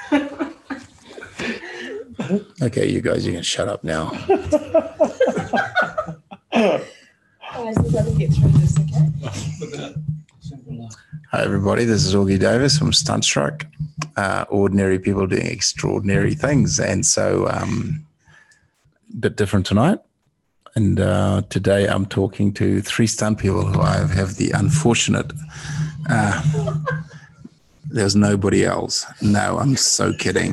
Okay, you guys, you can shut up now. Guys, let me get through this, okay? Hi, everybody. This is Augie Davis from Stuntstruck. Ordinary people doing extraordinary things. And so a bit different tonight. And today I'm talking to 3 stunt people who I have the unfortunate... there's nobody else. No, I'm so kidding.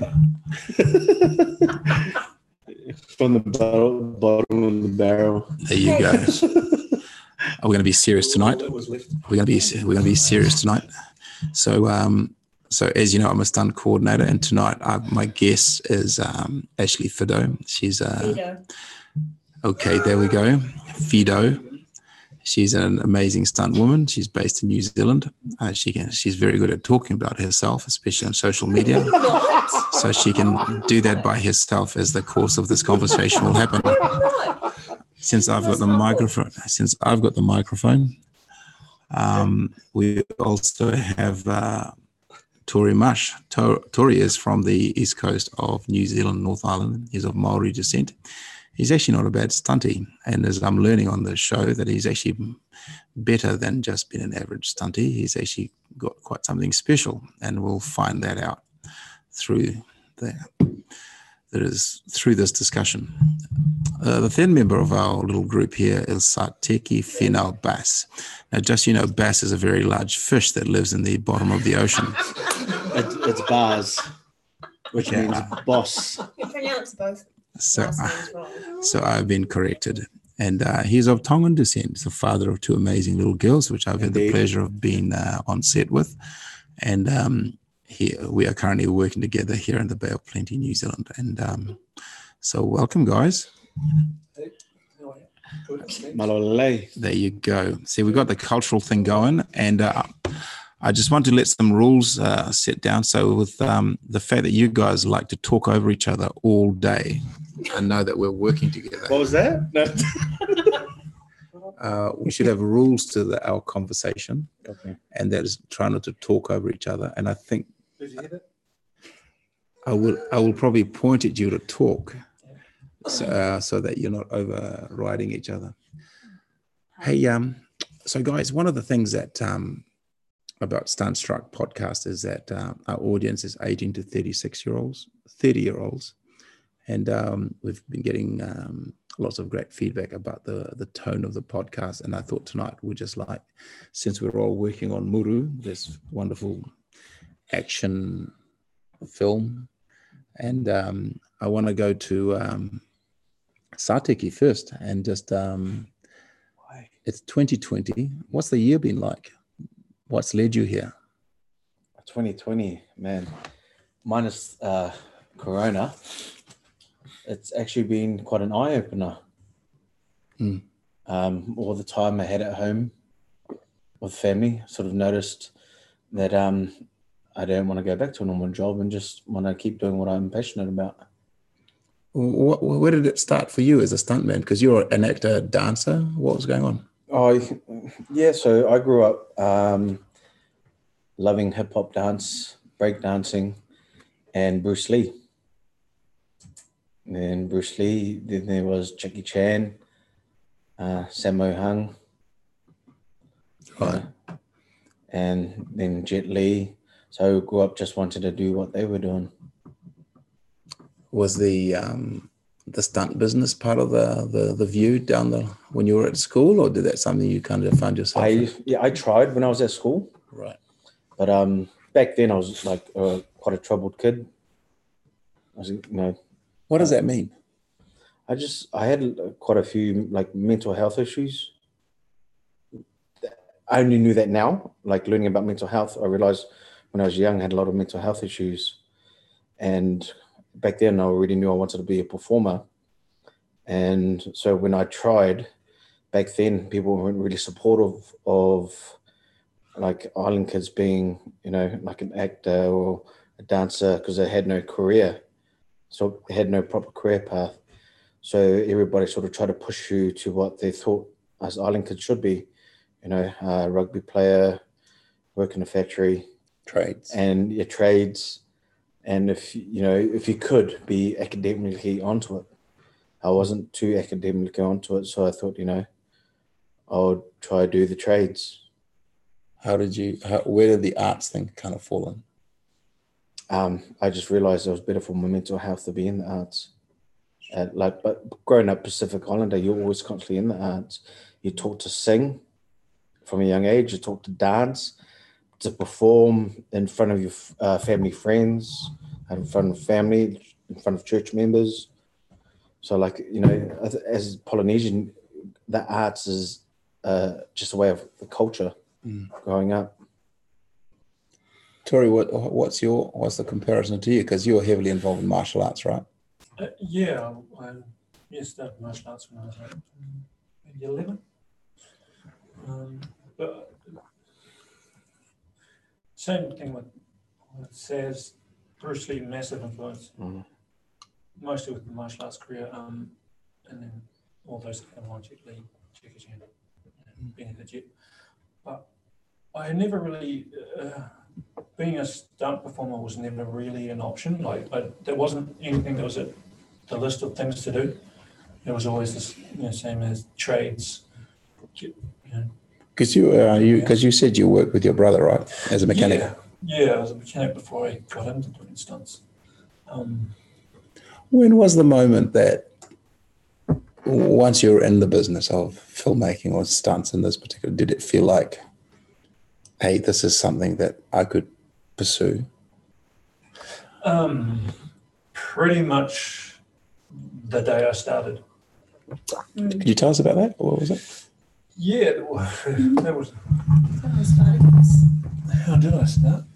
From the bottom of the barrel. There you go. Are we going to be serious tonight? We're going to be serious tonight. So as you know, I'm a stunt coordinator, and tonight my guest is Ashley Fido. She's Fido. Okay, there we go. Fido. She's an amazing stunt woman. She's based in New Zealand. She's very good at talking about herself, especially on social media. So she can do that by herself as the course of this conversation will happen. Since I've got the microphone, we also have Tori Mush. Tori is from the east coast of New Zealand, North Island. He's of Maori descent. He's actually not a bad stunty, and as I'm learning on the show that he's actually better than just being an average stunty. He's actually got quite something special, and we'll find that out through this discussion. The third member of our little group here is Sateki Finau Bass. Now, just bass is a very large fish that lives in the bottom of the ocean. It's bars, which means boss. You pronounce both. So I've been corrected. And he's of Tongan descent. He's the father of 2 amazing little girls, which I've had the pleasure of being on set with. And we are currently working together here in the Bay of Plenty, New Zealand. And so welcome, guys. Malolei. There you go. See, we've got the cultural thing going. And I just want to let some rules set down. So with the fact that you guys like to talk over each other all day, I know that we're working together. What was that? No. We should have rules to our conversation. Okay. And that is try not to talk over each other. And I think I will probably point at you to talk so that you're not overriding each other. Hey, so guys, one of the things that about Stuntstruck podcast is that our audience is 18 to 36-year-olds, 30-year-olds. And we've been getting lots of great feedback about the tone of the podcast. And I thought tonight we'd just since we're all working on Muru, this wonderful action film, and I want to go to Sateki first and just, it's 2020. What's the year been like? What's led you here? 2020, man. Minus Corona. It's actually been quite an eye-opener. All the time I had at home with family, sort of noticed that I don't want to go back to a normal job and just want to keep doing what I'm passionate about. Where did it start for you as a stuntman? Because you're an actor, dancer. What was going on? Oh, yeah. So I grew up loving hip-hop dance, breakdancing, and Bruce Lee. And then Bruce Lee, then there was Jackie Chan, Sammo Hung, Right. And then Jet Li. So I grew up just wanting to do what they were doing. Was the stunt business part of the view when you were at school, or did that something you kind of found yourself in? I tried when I was at school. Right. But back then I was like quite a troubled kid. What does that mean? I had quite a few like mental health issues. I only knew that now, like learning about mental health. I realized when I was young, I had a lot of mental health issues. And back then I already knew I wanted to be a performer. And so when I tried back then, people weren't really supportive of like island kids being, like an actor or a dancer because they had no career. So they had no proper career path. So everybody sort of tried to push you to what they thought us island kids should be, rugby player, work in a factory. Trades. And your trades. And if you could be academically onto it, I wasn't too academically onto it, so I thought, I'll try to do the trades. Where did the arts thing kind of fall in? I just realized it was better for my mental health to be in the arts. But growing up Pacific Islander, you're always constantly in the arts. You're taught to sing from a young age. You're taught to dance, to perform in front of your family friends, in front of family, in front of church members. So, as Polynesian, the arts is just a way of the culture growing up. Tori, what's the comparison to you? Because you're heavily involved in martial arts, right? I started martial arts when I was maybe 11. But same thing with Saz, Bruce Lee, massive influence, mostly with the martial arts career, and then all those kind of Jet Li, Jackie Chan, being the Jet. But I never really, being a stunt performer was never really an option. There wasn't anything that was at the list of things to do. It was always this, same as trades. Because you said you worked with your brother, right, as a mechanic? Yeah, I was a mechanic before I got into doing stunts. When was the moment that, once you were in the business of filmmaking or stunts in this particular, did it feel like, hey, this is something that I could pursue? Pretty much the day I started. Could you tell us about that? What was it? Yeah, that was fun. How did I start?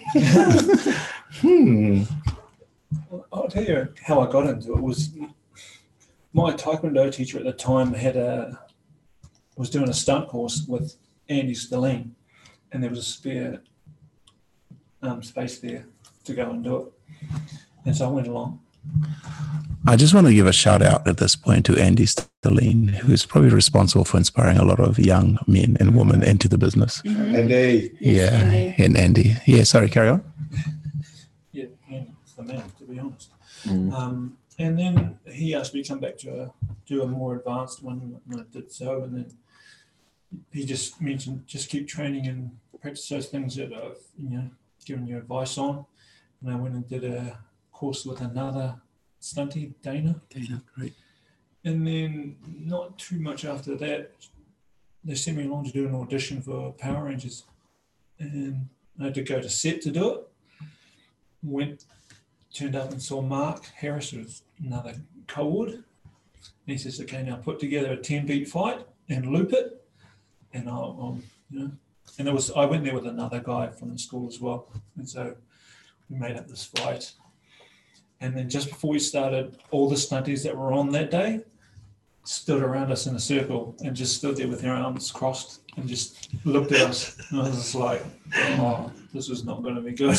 I'll tell you how I got into it. Was my Taekwondo teacher at the time was doing a stunt course with Andy Stalline, and there was a spare space there to go and do it, and so I went along. I just want to give a shout out at this point to Andy Stalline, who is probably responsible for inspiring a lot of young men and women into the business. Andy. Yeah, and Andy. Yeah, sorry, carry on. Yeah, Andy's the man, to be honest. And then he asked me to come back to do a more advanced one, and I did so. And then he just mentioned, just keep training and practice those things that I've given you advice on. And I went and did a course with another stunty, Dana, great. And then not too much after that, they sent me along to do an audition for Power Rangers, and I had to go to set to do it. Turned up and saw Mark Harris, who was another co-ward, and he says, "Okay, now put together a 10-beat fight and loop it." And and I went there with another guy from the school as well, and so we made up this fight. And then just before we started, all the stunties that were on that day stood around us in a circle and just stood there with their arms crossed and just looked at us. And I was just like, oh, this is not going to be good.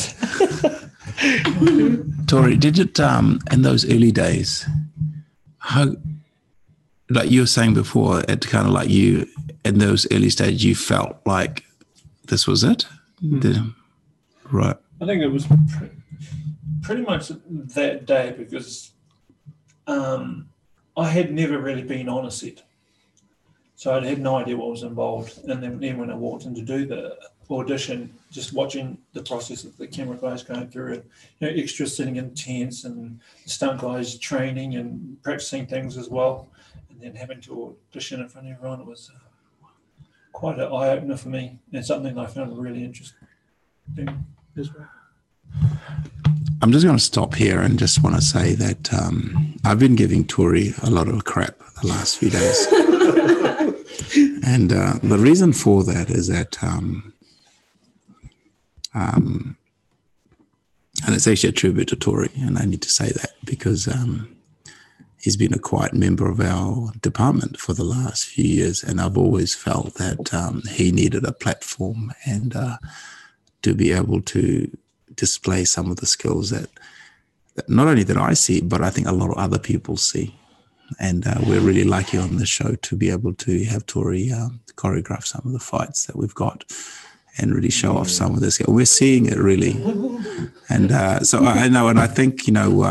Tori, did it, in those early days, how, like you were saying before, it kind of like you, in those early stages, you felt like this was it? Right. I think it was pretty much that day, because I had never really been on a set. So I had no idea what was involved. And then when I walked in to do the audition, just watching the process of the camera guys going through it, extra sitting in tents and the stunt guys training and practicing things as well. And then having to audition in front of everyone, it was quite an eye-opener for me, and something I found really interesting as well. I'm just going to stop here and just want to say that I've been giving Tori a lot of crap the last few days. And the reason for that is that, and it's actually a tribute to Tori, and I need to say that because he's been a quiet member of our department for the last few years, and I've always felt that he needed a platform and to be able to display some of the skills that not only that I see, but I think a lot of other people see. And we're really lucky on this show to be able to have Tori choreograph some of the fights that we've got. and really show off some of this. We're seeing it really. And so I know, and I think,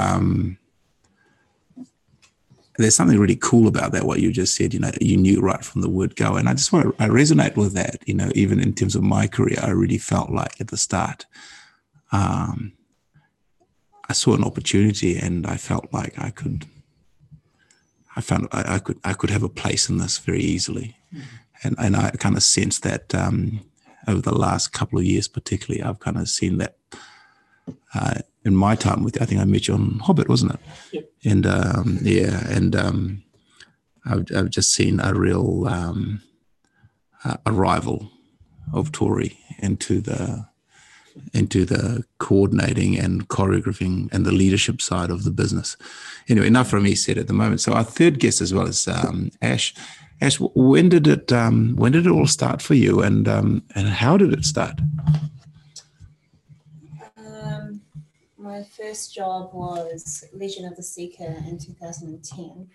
there's something really cool about that, what you just said, you knew right from the word go. And I resonate with that, even in terms of my career. I really felt like at the start, I saw an opportunity, and I felt like I could have a place in this very easily. And I kind of sensed that over the last couple of years, particularly, I've kind of seen that in my time with you. I think I met you on Hobbit, wasn't it? Yep. And I've just seen a real arrival of Tori into the coordinating and choreographing and the leadership side of the business. Anyway, enough from me said at the moment. So our third guest as well is Ash. Ash, when did it all start for you, and how did it start? My first job was Legion of the Seeker in 2010.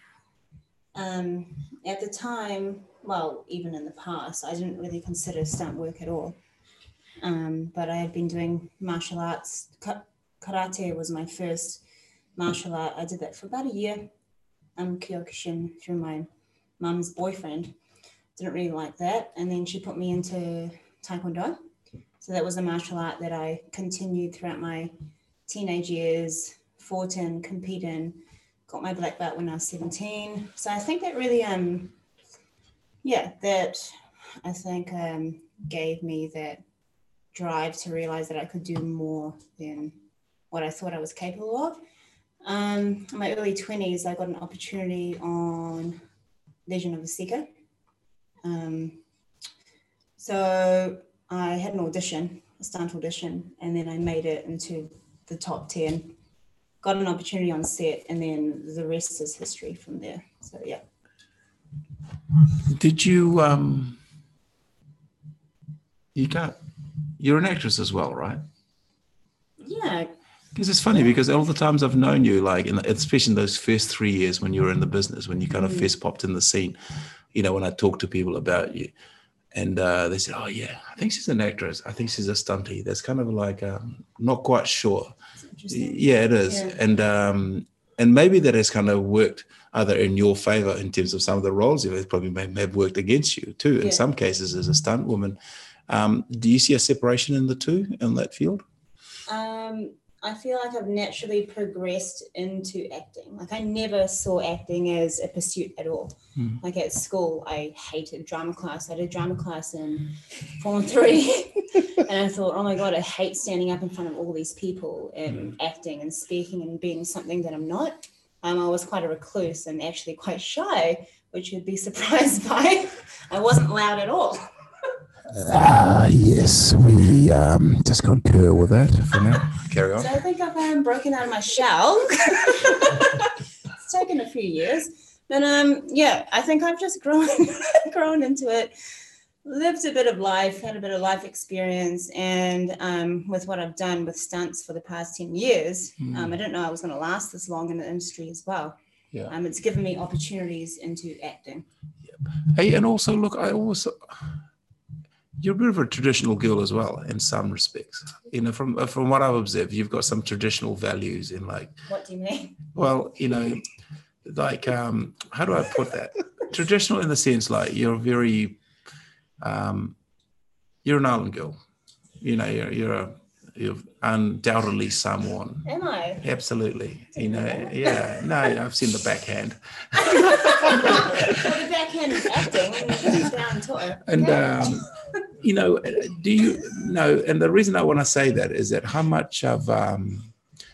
At the time, well, even in the past, I didn't really consider stunt work at all. But I had been doing martial arts. Karate was my first martial art. I did that for about a year. Kyokushin through my mum's boyfriend. Didn't really like that. And then she put me into Taekwondo. So that was a martial art that I continued throughout my teenage years, fought in, competed in, got my black belt when I was 17. So I think that really, gave me that drive to realize that I could do more than what I thought I was capable of. In my early 20s, I got an opportunity on Legion of the Seeker. So I had an audition, a stunt audition, and then I made it into the top 10, got an opportunity on set, and then the rest is history from there. So yeah. Did you you're an actress as well, right? Yeah. Because it's funny, because all the times I've known you, like, especially in those first 3 years when you were in the business, when you kind of first popped in the scene, when I talk to people about you, and they said, oh yeah, I think she's an actress. I think she's a stuntie. That's kind of like, not quite sure. Yeah, it is. Yeah. And maybe that has kind of worked either in your favor in terms of some of the roles. It probably may have worked against you too, in some cases as a stunt woman. Do you see a separation in the two in that field? I feel like I've naturally progressed into acting. Like I never saw acting as a pursuit at all. Like at school, I hated drama class. I did drama class in Form 3. And I thought, oh my God, I hate standing up in front of all these people and acting and speaking and being something that I'm not. I was quite a recluse and actually quite shy, which you'd be surprised by. I wasn't loud at all. Yes, we just concur with that for now. Carry on. So I think I've broken out of my shell. It's taken a few years. But I think I've just grown into it, lived a bit of life, had a bit of life experience, and with what I've done with stunts for the past 10 years, I didn't know I was going to last this long in the industry as well. Yeah. It's given me opportunities into acting. Yep. Hey, and also, look, you're a bit of a traditional girl as well in some respects. From what I've observed, you've got some traditional values in like. What do you mean? Well, like how do I put that? Traditional in the sense like you're very, you're an island girl. You're undoubtedly Samoan. Am I? Absolutely. Yeah. No, I've seen the backhand. Well, the backhand is acting down to it. And do you know? And the reason I want to say that is that how much of and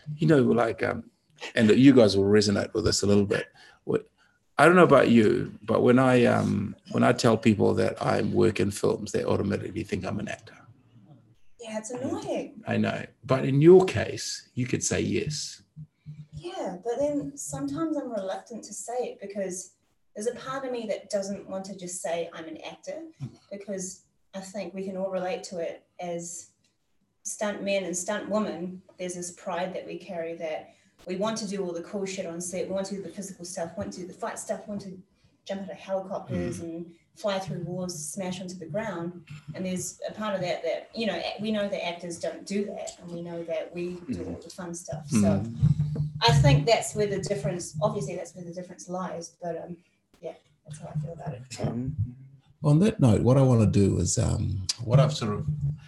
you guys will resonate with this a little bit. I don't know about you, but when I tell people that I work in films, they automatically think I'm an actor. Yeah, it's annoying. I know, but in your case, you could say yes. Yeah, but then sometimes I'm reluctant to say it because there's a part of me that doesn't want to just say I'm an actor, because I think we can all relate to it as stunt men and stunt women. There's this pride that we carry that we want to do all the cool shit on set. We want to do the physical stuff, want to do the fight stuff, want to jump out of helicopters and fly through walls, smash onto the ground. And there's a part of that, you know, we know that actors don't do that, and we know that we do all the fun stuff. So I think that's where the difference, obviously that's where the difference lies, but yeah, that's how I feel about it. On that note, what I want to do is what I've sort of,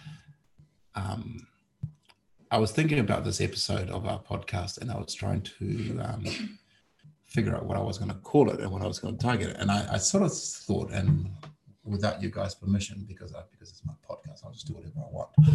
I was thinking about this episode of our podcast, and I was trying to figure out what I was going to call it and what I was going to target it. And I sort of thought, and without you guys' permission, because it's my podcast, I'll just do whatever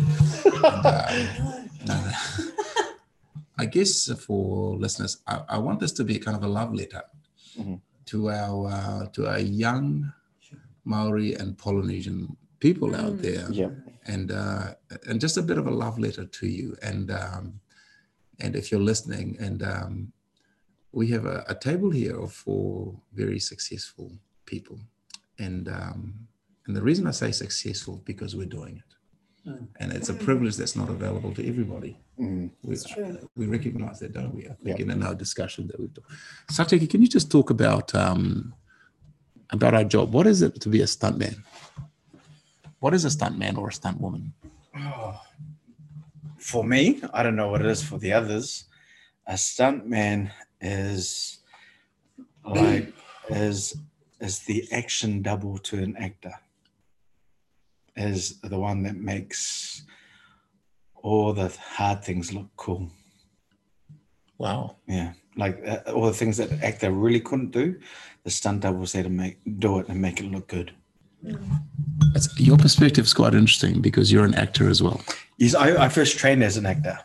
I want. I guess for listeners, I want this to be kind of a love letter to our young Maori and Polynesian people out there, and just a bit of a love letter to you. And if you're listening, and we have a table here of 4 very successful people, and the reason I say successful because we're doing it, and it's a privilege that's not available to everybody. We recognize that, don't we? I think in our discussion that we've done. Sateke, can you just talk about our job? What is it to be a stuntman? What is a stuntman or a stunt woman? Oh, for me, I don't know what it is for the others. A stuntman is like is the action double to an actor. Is the one that makes all the hard things look cool. Wow. Yeah, like all the things that the actor really couldn't do, the stunt double was there to do it and make it look good. Your perspective is quite interesting because you're an actor as well. Yes, I first trained as an actor.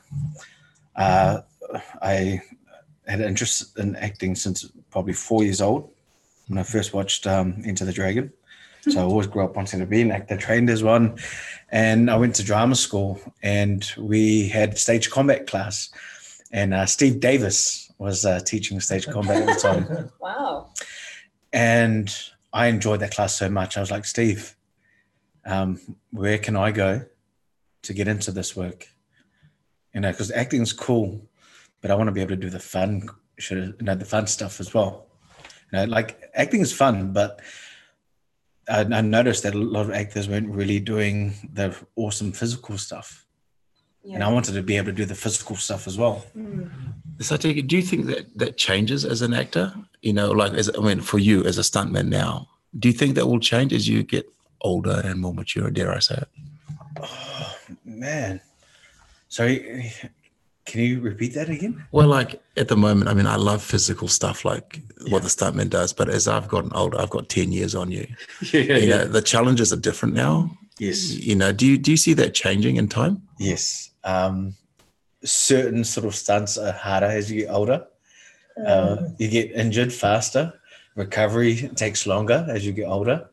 I had an interest in acting since probably 4 years old when I first watched Enter the Dragon. So I always grew up wanting to be an actor, trained as one. And I went to drama school and we had stage combat class. And Steve Davis was teaching stage combat at the time. Wow. And I enjoyed that class so much. I was like, Steve, where can I go to get into this work? You know, because acting's cool, but I want to be able to do the fun, the fun stuff as well. You know, like acting is fun, but I noticed that a lot of actors weren't really doing the awesome physical stuff. Yeah. And I wanted to be able to do the physical stuff as well. So do you think that changes as an actor? You know, like, for you as a stuntman now, do you think that will change as you get older and more mature, dare I say it? Oh, man. Sorry, can you repeat that again? Well, like at the moment, I mean, I love physical stuff like what the stuntman does, but as I've gotten older, I've got 10 years on you. You know, the challenges are different now. Yes. You know, do you see that changing in time? Yes. Certain sort of stunts are harder as you get older. You get injured faster. Recovery takes longer as you get older.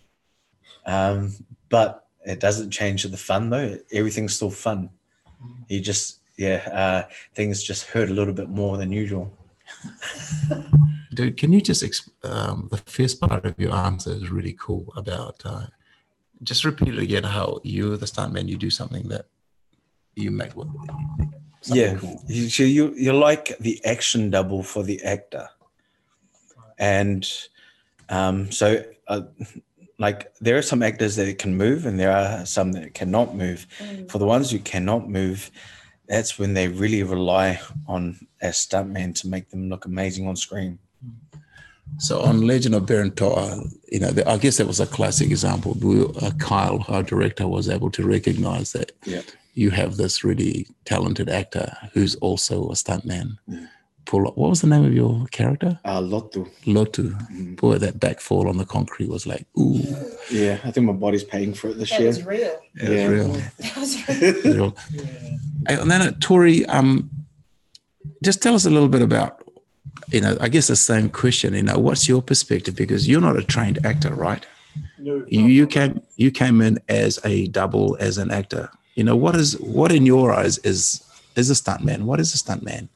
But it doesn't change the fun though. Everything's still fun. You just, things just hurt a little bit more than usual. Dude, can you just, the first part of your answer is really cool about, just repeat it again, how you're the stuntman, you do something that you make cool. You're like the action double for the actor. And like there are some actors that can move and there are some that cannot move. For the ones who cannot move, that's when they really rely on a stuntman to make them look amazing on screen. So on Legend of Berentoa, you know, I guess that was a classic example. Kyle, our director, was able to recognize that you have this really talented actor who's also a stuntman. What was the name of your character? Lotu. Lotu. Boy, that back fall on the concrete was like, ooh. Yeah, I think my body's paying for it this year. That was real. It was real. That was real. And then, Tori, just tell us a little bit about, you know, I guess the same question, you know, what's your perspective? Because you're not a trained actor, right? No. You came in as a double, as an actor. You know, what in your eyes is a stuntman? What is a stuntman?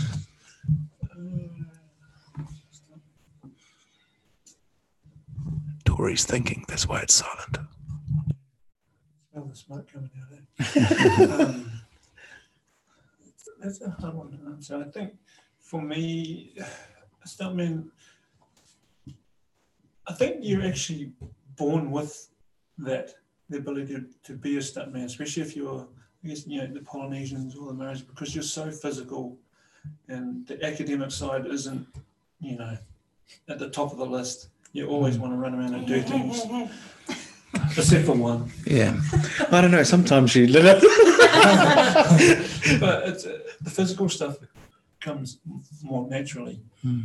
Tori's thinking, that's why it's silent. Smell the smoke coming out there. That's a hard one to answer. I think for me, a stuntman, I think you're actually born with that, the ability to be a stuntman, especially if you're, I guess, the Polynesians or the Maoris, because you're so physical, and the academic side isn't, at the top of the list. You always want to run around and do things, except for one. Yeah. I don't know. Sometimes you. But it's, the physical stuff comes more naturally.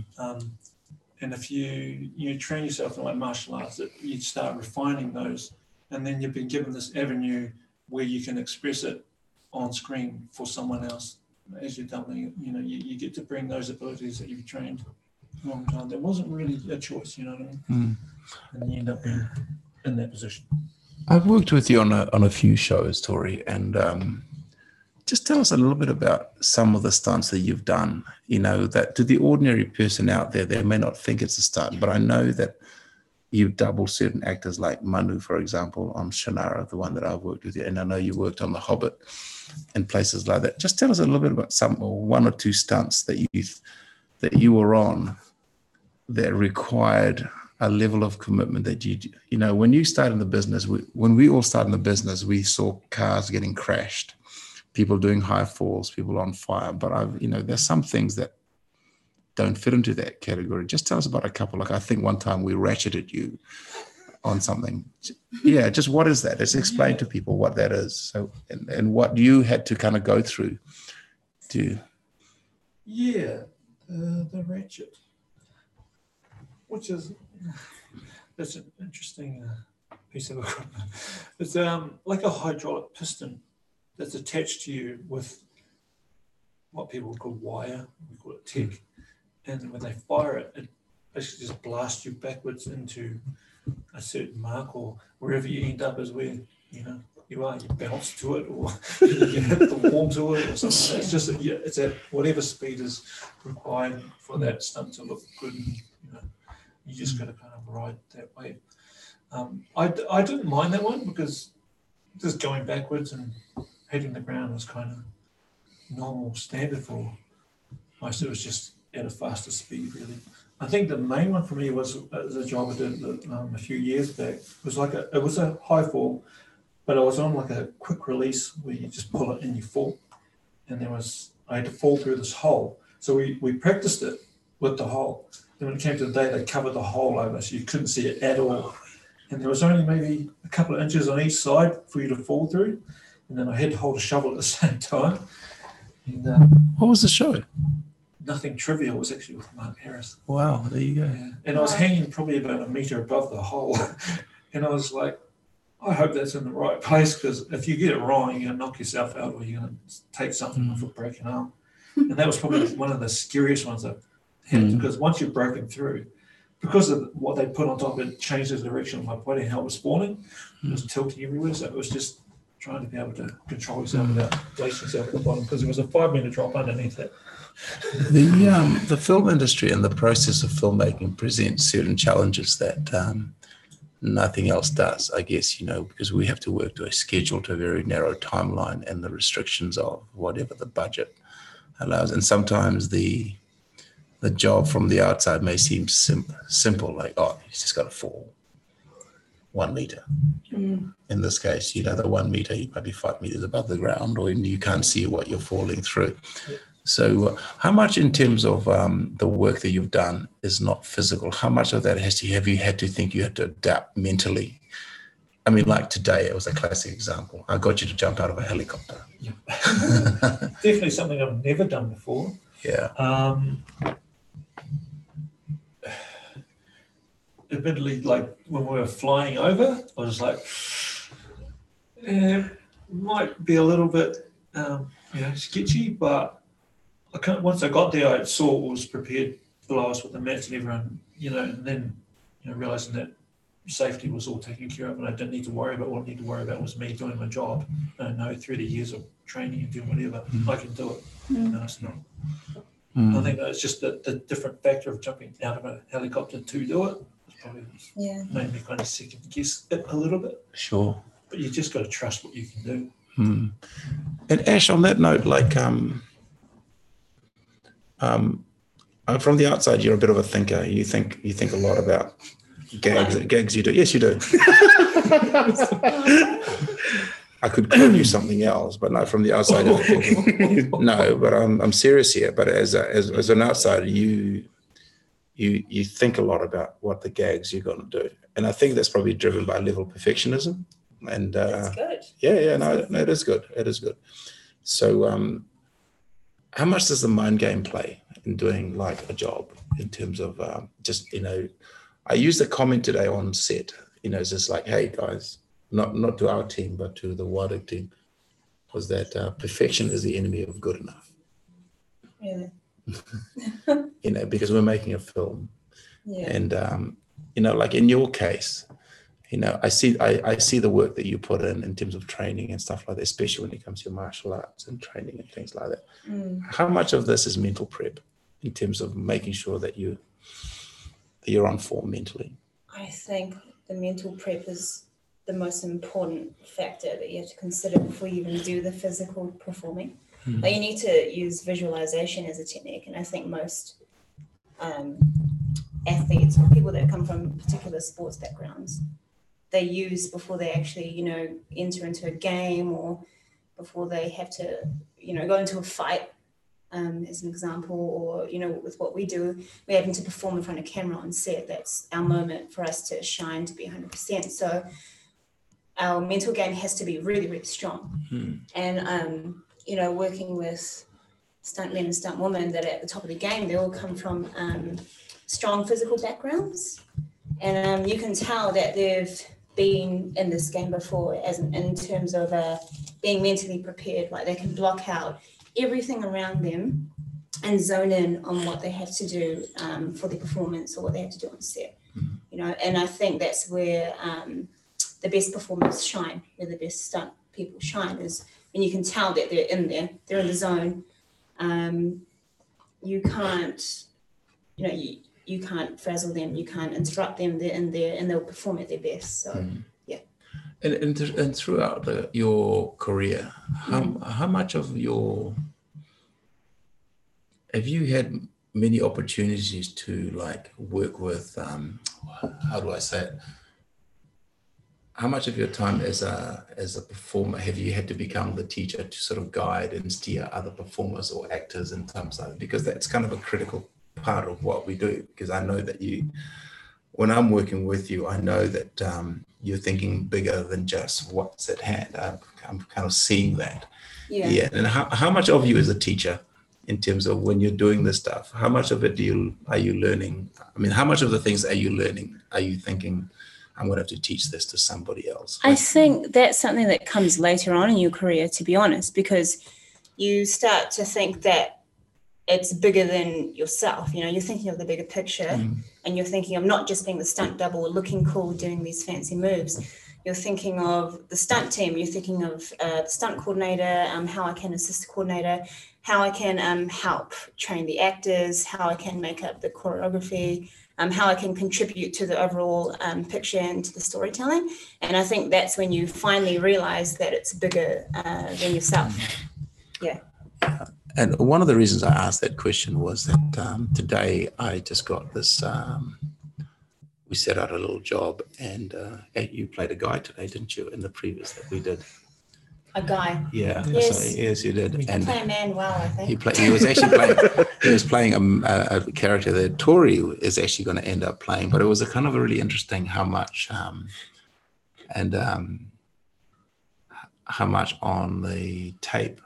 And if you train yourself in like martial arts, you start refining those, and then you've been given this avenue where you can express it on screen for someone else. As you're doubling it, you get to bring those abilities that you've trained a long time. There wasn't really a choice, you know what I mean? And you end up being in that position. I've worked with you on a few shows, Tori, and just tell us a little bit about some of the stunts that you've done. That to the ordinary person out there, they may not think it's a stunt, but I know that you've doubled certain actors like Manu, for example, on Shannara, the one that I've worked with you, and I know you worked on The Hobbit and places like that. Just tell us a little bit about one or two stunts that you were on that required a level of commitment that when you start in the business, when we all start in the business, we saw cars getting crashed, people doing high falls, people on fire. But there's some things that don't fit into that category. Just tell us about a couple. Like I think one time we ratcheted you on something. Yeah, just what is that? Let's explain to people what that is. So and what you had to kind of go through to. Yeah, the ratchet, which is that's an interesting piece of equipment. It's like a hydraulic piston that's attached to you with what people would call wire. We call it tech. And when they fire it, it basically just blasts you backwards into a certain mark, or wherever you end up is where you bounce to it, or you hit the wall to it, or something. It's just it's at whatever speed is required for that stunt to look good. And, you just got to kind of ride that wave. I didn't mind that one because just going backwards and hitting the ground was kind of normal standard for most. It was just at a faster speed, really. I think the main one for me was a job I did a few years back. It was a high fall, but I was on like a quick release where you just pull it and you fall. And I had to fall through this hole. So we practiced it with the hole. And when it came to the day, they covered the hole over so you couldn't see it at all. And there was only maybe a couple of inches on each side for you to fall through. And then I had to hold a shovel at the same time. And, what was the show? Nothing Trivial. It was actually with Mark Harris. Wow, there you go. Yeah. And I was hanging probably about a metre above the hole. And I was like, I hope that's in the right place, because if you get it wrong, you're going to knock yourself out, or you're going to take something off a broken arm. And that was probably one of the scariest ones I've had, because once you've broken through, because of what they put on top, it changed the direction of my body and how it was spawning. It was tilting everywhere. So it was just trying to be able to control yourself without placing yourself at the bottom, because there was a 5 metre drop underneath it. The film industry and the process of filmmaking presents certain challenges that nothing else does, I guess, because we have to work to a schedule, to a very narrow timeline, and the restrictions of whatever the budget allows. And sometimes the job from the outside may seem simple, like, oh, he's just got to fall 1 meter. In this case, the 1 meter, you might be 5 meters above the ground, or you can't see what you're falling through. So how much in terms of the work that you've done is not physical? How much of that have you had to think you had to adapt mentally? I mean, like today, it was a classic example. I got you to jump out of a helicopter. Yeah. Definitely something I've never done before. Yeah. Admittedly, like when we were flying over, I was like, might be a little bit, sketchy, but once I got there, I saw what was prepared below us with the mats and everyone, and then, realizing that safety was all taken care of and I didn't need to worry about. All I needed to worry about was me doing my job. And I know through the years of training and doing whatever, I can do it. No, it's not. I think that it's just the different factor of jumping out of a helicopter to do it. Probably made me kind of second guess it a little bit. Sure. But you just got to trust what you can do. And Ash, on that note, like, from the outside, you're a bit of a thinker. You think a lot about gags you do. Yes, you do. I could call you something else, but not from the outside. No, but I'm serious here. But as an outsider, you think a lot about what the gags you're going to do, and I think that's probably driven by a level of perfectionism. And That's good. No, it is good. It is good. So, how much does the mind game play in doing like a job in terms of just, I used a comment today on set, it's just like, hey guys, not to our team, but to the wider team, was that perfection is the enemy of good enough. Really? Because we're making a film. Yeah. And, like in your case, I see the work that you put in terms of training and stuff like that, especially when it comes to your martial arts and training and things like that. How much of this is mental prep in terms of making sure that you're on form mentally? I think the mental prep is the most important factor that you have to consider before you even do the physical performing. Like you need to use visualization as a technique, and I think most athletes or people that come from particular sports backgrounds, they use before they actually, enter into a game or before they have to, go into a fight, as an example, or, with what we do, we're having to perform in front of camera on set. That's our moment for us to shine, to be 100%. So our mental game has to be really, really strong. And, working with stuntmen and stuntwomen that are at the top of the game, they all come from strong physical backgrounds. And you can tell that they've been in this game before, as in terms of being mentally prepared. Like they can block out everything around them and zone in on what they have to do for the performance or what they have to do on set. And I think that's where the best performers shine, where the best stunt people shine, is when you can tell that they're in there, they're in the zone. You can't, you can't frazzle them, you can't interrupt them, they're in there and they'll perform at their best. So, yeah. And throughout your career, how much of have you had many opportunities to like work with, how do I say it? How much of your time as a performer have you had to become the teacher to sort of guide and steer other performers or actors in terms of, because that's kind of a critical part of what we do, because I know that when I'm working with you, I know that you're thinking bigger than just what's at hand. I'm kind of seeing that. Yeah. And how much of you as a teacher, in terms of when you're doing this stuff, how much of it are you learning? I mean, how much of the things are you learning? Are you thinking, I'm going to have to teach this to somebody else? I think that's something that comes later on in your career, to be honest, because you start to think that it's bigger than yourself. You're thinking of the bigger picture, and you're thinking of not just being the stunt double, looking cool, doing these fancy moves. You're thinking of the stunt team. You're thinking of the stunt coordinator, how I can assist the coordinator, how I can help train the actors, how I can make up the choreography, how I can contribute to the overall picture and to the storytelling. And I think that's when you finally realize that it's bigger than yourself. Yeah. And one of the reasons I asked that question was that today I just got this, we set out a little job, and you played a guy today, didn't you, in the previous that we did? A guy. Yeah. Yes. So, yes, you did. You play a man well, I think. He was actually playing a character that Tori is actually going to end up playing, but it was a kind of a really interesting how much on the tape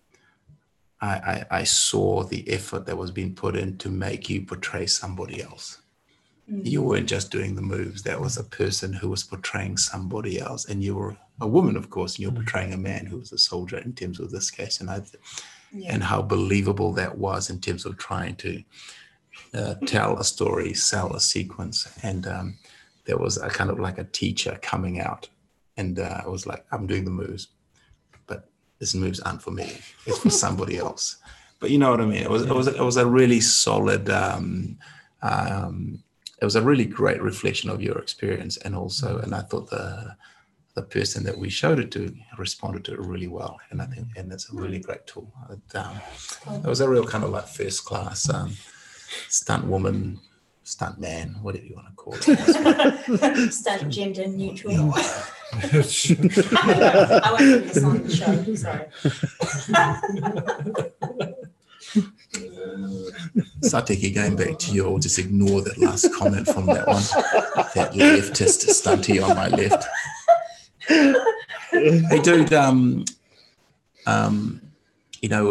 I saw the effort that was being put in to make you portray somebody else. You weren't just doing the moves. That was a person who was portraying somebody else. And you were a woman, of course, and you're portraying a man who was a soldier in terms of this case. And how believable that was in terms of trying to tell a story, sell a sequence. And there was a kind of like a teacher coming out. And I was like, I'm doing the moves, but these moves aren't for me. It's for somebody else. But you know what I mean? It was a really solid, it was a really great reflection of your experience, and I thought the person that we showed it to responded to it really well, and I think it's a really great tool. It was a real kind of like first class stunt woman stunt man, whatever you want to call it. Stunt gender neutral. Yeah. I won't put this on the show, sorry. Sateki, going back to you, I'll just ignore that last comment from that one. That leftist stunty on my left. Hey, dude, you know,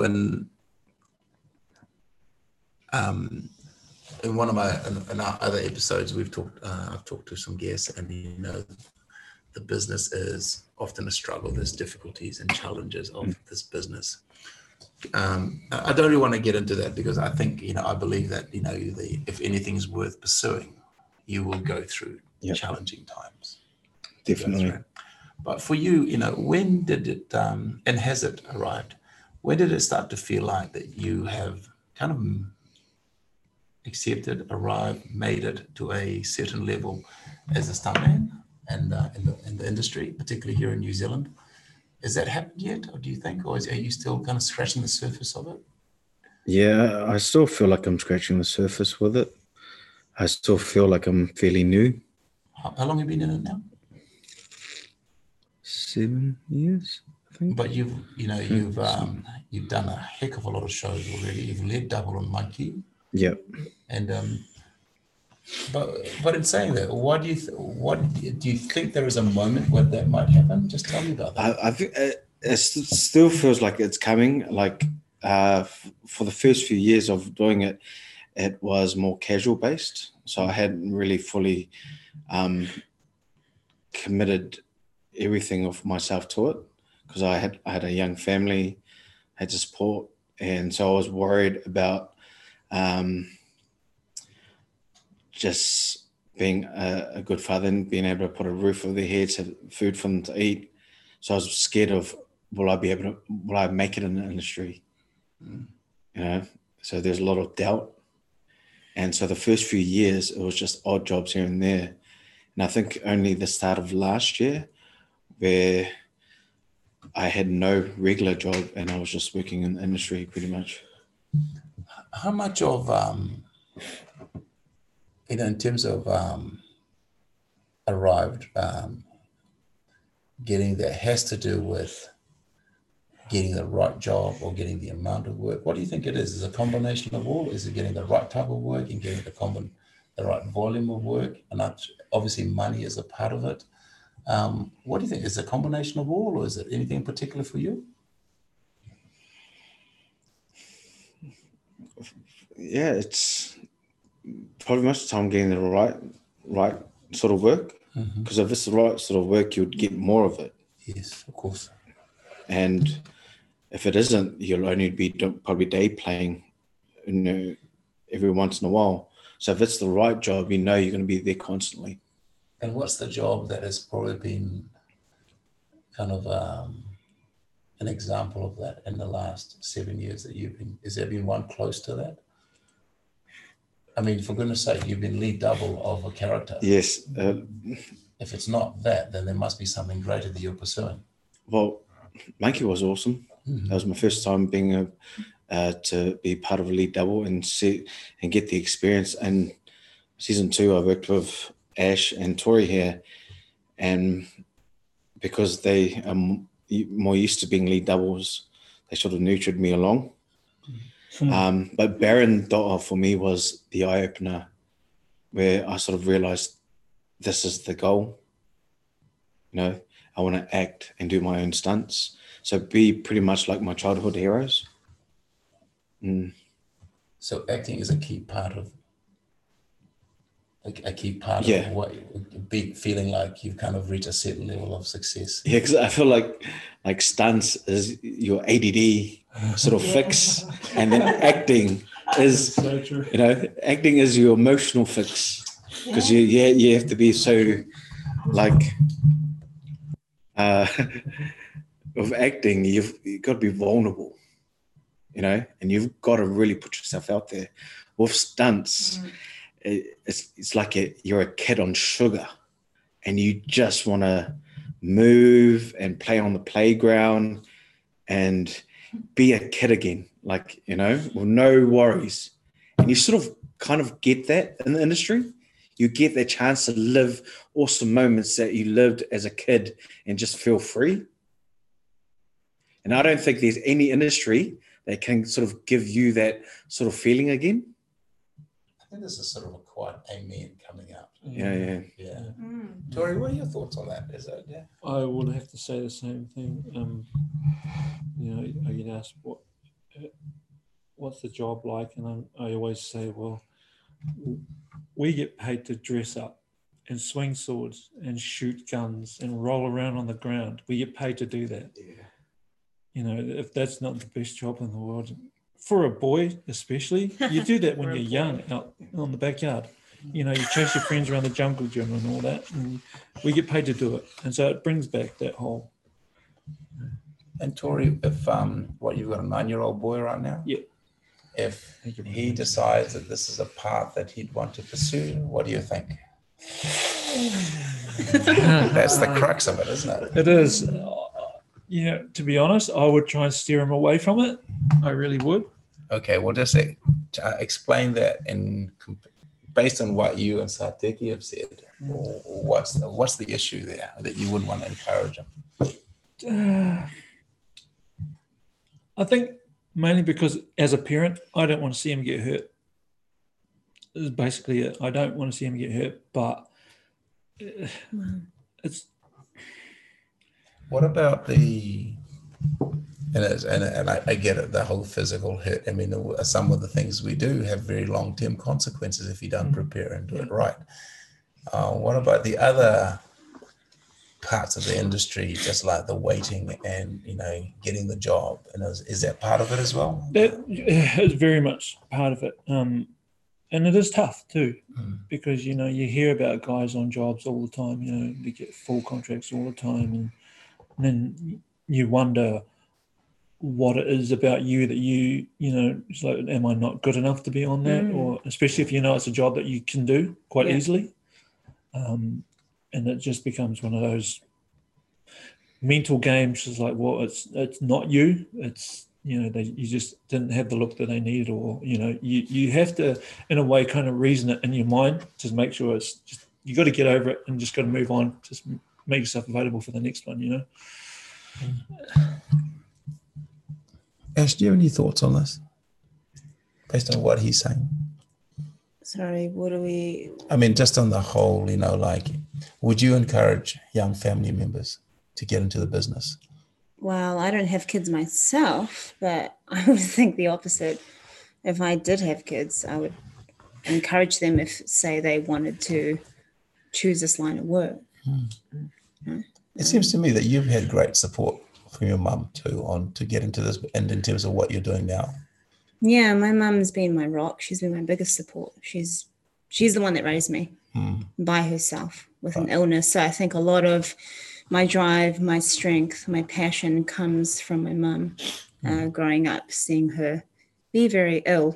in one of in our other episodes, we've talked. I've talked to some guests, and you know, the business is often a struggle. There's difficulties and challenges of this business. I don't really want to get into that because I think, you know, I believe that, you know, if anything's worth pursuing, you will go through challenging times. Definitely. But for you, you know, when did it, and has it arrived? When did it start to feel like that you have kind of accepted, arrived, made it to a certain level as a stuntman and in the industry, particularly here in New Zealand? Has that happened yet, or do you think, or are you still kind of scratching the surface of it? Yeah, I still feel like I'm scratching the surface with it. I still feel like I'm fairly new. How long have you been in it now? 7 years, I think. But you've done a heck of a lot of shows already. You've led double on Monkey. Yeah. And but in saying that, what do you think there is a moment where that might happen? Just tell me about that. I think it still feels like it's coming. Like for the first few years of doing it, it was more casual based. So I hadn't really fully committed everything of myself to it because I had a young family, had to support, and so I was worried about just being a good father and being able to put a roof over their heads, have food for them to eat. So I was scared of, will I make it in the industry? You know, so there's a lot of doubt. And so the first few years, it was just odd jobs here and there. And I think only the start of last year where I had no regular job and I was just working in the industry pretty much. How much of, you know, in terms of arrived, getting there has to do with getting the right job or getting the amount of work? What do you think it is? Is it a combination of all? Is it getting the right type of work and getting the right volume of work? And obviously money is a part of it. What do you think? Is it a combination of all, or is it anything in particular for you? Yeah, it's probably most of the time getting the right sort of work. Because if it's the right sort of work, you'd get more of it. Yes, of course. And if it isn't, you'll only be probably day playing, you know, every once in a while. So if it's the right job, you know you're going to be there constantly. And what's the job that has probably been kind of an example of that in the last 7 years that you've been? Has there been one close to that? I mean, for goodness sake, you've been lead double of a character. Yes. If it's not that, then there must be something greater that you're pursuing. Well, Monkey was awesome. That was my first time being to be part of a lead double and get the experience. And season 2, I worked with Ash and Tori here, and because they are more used to being lead doubles, they sort of nurtured me along. But Baron Do'a for me was the eye opener, where I sort of realized this is the goal. You know, I want to act and do my own stunts. So be pretty much like my childhood heroes. So acting is a key part of Yeah. of what big feeling like you've kind of reached a certain level of success. Yeah, because I feel like stunts is your ADD sort of fix, and then acting is, So true. you know, acting is your emotional fix, because you have to be so like with acting you've got to be vulnerable, you know, and you've got to really put yourself out there. With stunts, it's like you're a kid on sugar, and you just want to move and play on the playground and be a kid again, like, you know, with no worries. And you sort of kind of get that in the industry. You get that chance to live awesome moments that you lived as a kid and just feel free. And I don't think there's any industry that can sort of give you that sort of feeling again. I think this is sort of a quiet amen coming out. Yeah. Yeah. Tori, what are your thoughts on that? Is that I would have to say the same thing. I get asked what's the job like, and I always say, well, we get paid to dress up and swing swords and shoot guns and roll around on the ground. We get paid to do that. Yeah. If that's not the best job in the world, for a boy especially, you do that when you're young out on the backyard. You chase your friends around the jungle gym and all that, and we get paid to do it. And so it brings back that whole. And Tori, if you've got a 9-year-old boy right now? Yeah. If he decides that this is a path that he'd want to pursue, what do you think? That's the crux of it, isn't it? It is. To be honest, I would try and steer him away from it. I really would. Okay, well, just explain that based on what you and Sateki have said. What's the issue there that you wouldn't want to encourage him? I think mainly because as a parent, I don't want to see him get hurt. This is basically it. I don't want to see him get hurt, but it's. What about I get it, the whole physical hurt. I mean, some of the things we do have very long-term consequences if you don't prepare and do it right. What about the other parts of the industry, just like the waiting and getting the job, and is that part of it as well? That is very much part of it, and it is tough too, because you hear about guys on jobs all the time. They get full contracts all the time, and then you wonder what it is about you that it's like, am I not good enough to be on that? Or especially if it's a job that you can do quite easily. And it just becomes one of those mental games. It's like, well, it's not you. It's, you just didn't have the look that they needed, or, you have to, in a way, kind of reason it in your mind to make sure it's just, you got to get over it and just got to move on. Just make yourself available for the next one, Ash, do you have any thoughts on this based on what he's saying? Sorry, what are we? I mean, just on the whole, would you encourage young family members to get into the business? Well, I don't have kids myself, but I would think the opposite. If I did have kids, I would encourage them if, say, they wanted to choose this line of work. It seems to me that you've had great support from your mum too to get into this, and in terms of what you're doing now. Yeah, my mum's been my rock. She's been my biggest support. She's the one that raised me by herself with an illness. So I think a lot of my drive, my strength, my passion comes from my mum. Growing up, seeing her be very ill.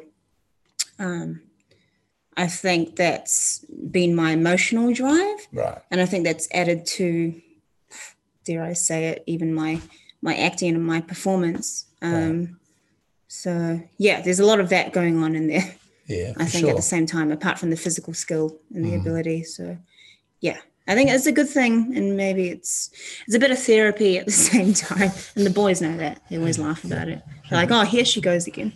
I think that's been my emotional drive. Right. And I think that's added to, dare I say it, even my acting and my performance. So, yeah, there's a lot of that going on in there. Yeah, I think sure. at the same time, apart from the physical skill and the ability. So, yeah, I think it's a good thing. And maybe it's a bit of therapy at the same time. And the boys know that. They always laugh about it. They're like, oh, here she goes again.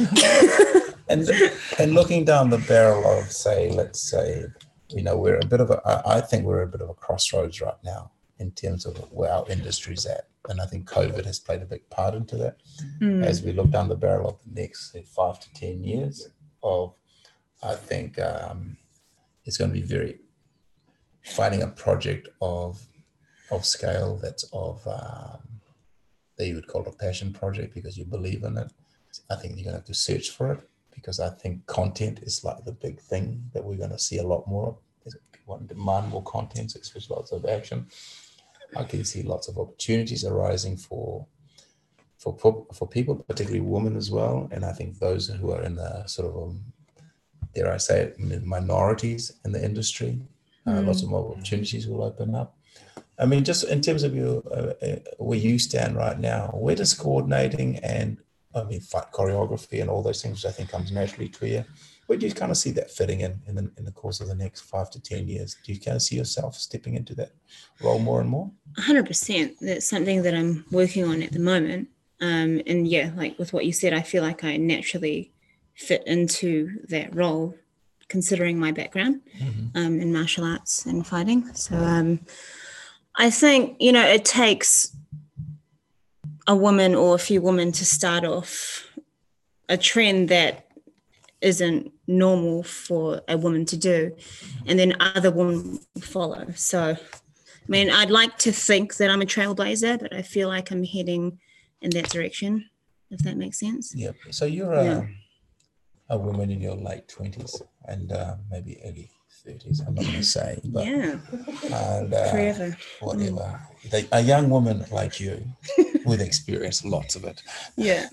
And looking down the barrel of, let's say, we're a bit of I think we're a bit of a crossroads right now in terms of where our industry's at. And I think COVID has played a big part into that. As we look down the barrel of the next 5 to 10 years I think it's going to be finding a project of scale that's that you would call a passion project because you believe in it. I think you're going to have to search for it, because I think content is like the big thing that we're going to see a lot more of. People want to demand more content, so expect lots of action. I can see lots of opportunities arising for people, particularly women as well. And I think those who are in the sort of, dare I say it, minorities in the industry, lots of more opportunities will open up. I mean, just in terms of where you stand right now, where does coordinating and I mean, fight choreography and all those things, which I think comes naturally to you. Where do you kind of see that fitting in the course of the next 5 to 10 years? Do you kind of see yourself stepping into that role more and more? 100%. That's something that I'm working on at the moment. And yeah, like with what you said, I feel like I naturally fit into that role, considering my background in martial arts and fighting. So I think, it takes a woman or a few women to start off a trend that isn't normal for a woman to do, and then other women follow. So, I mean, I'd like to think that I'm a trailblazer, but I feel like I'm heading in that direction, if that makes sense. Yeah. So you're a woman in your late 20s and maybe early 30s, I'm not going to say, but and, forever. Whatever. A young woman like you with experience, lots of it. Yeah.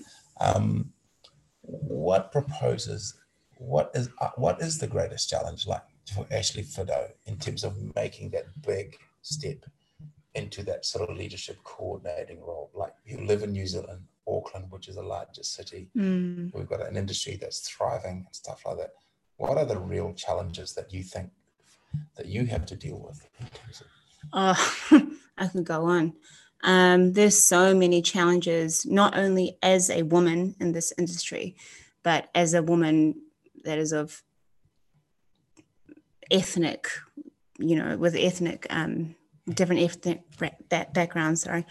What is the greatest challenge like for Ashley Fidow in terms of making that big step into that sort of leadership coordinating role? Like, you live in New Zealand, Auckland, which is the largest city. We've got an industry that's thriving and stuff like that. What are the real challenges that you think that you have to deal with in terms of? I can go on. There's so many challenges, not only as a woman in this industry, but as a woman that is of ethnic, with different ethnic backgrounds, sorry.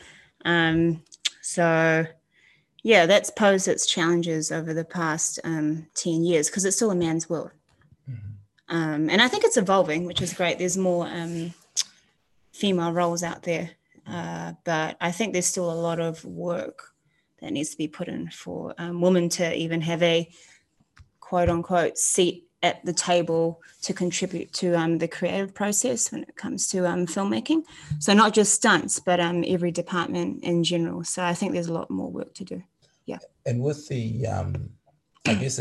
So yeah, that's posed its challenges over the past 10 years, because it's still a man's world. And I think it's evolving, which is great. There's more female roles out there, but I think there's still a lot of work that needs to be put in for women to even have a quote unquote seat at the table to contribute to the creative process when it comes to filmmaking. So not just stunts, but every department in general. So I think there's a lot more work to do. Yeah. And with the, I guess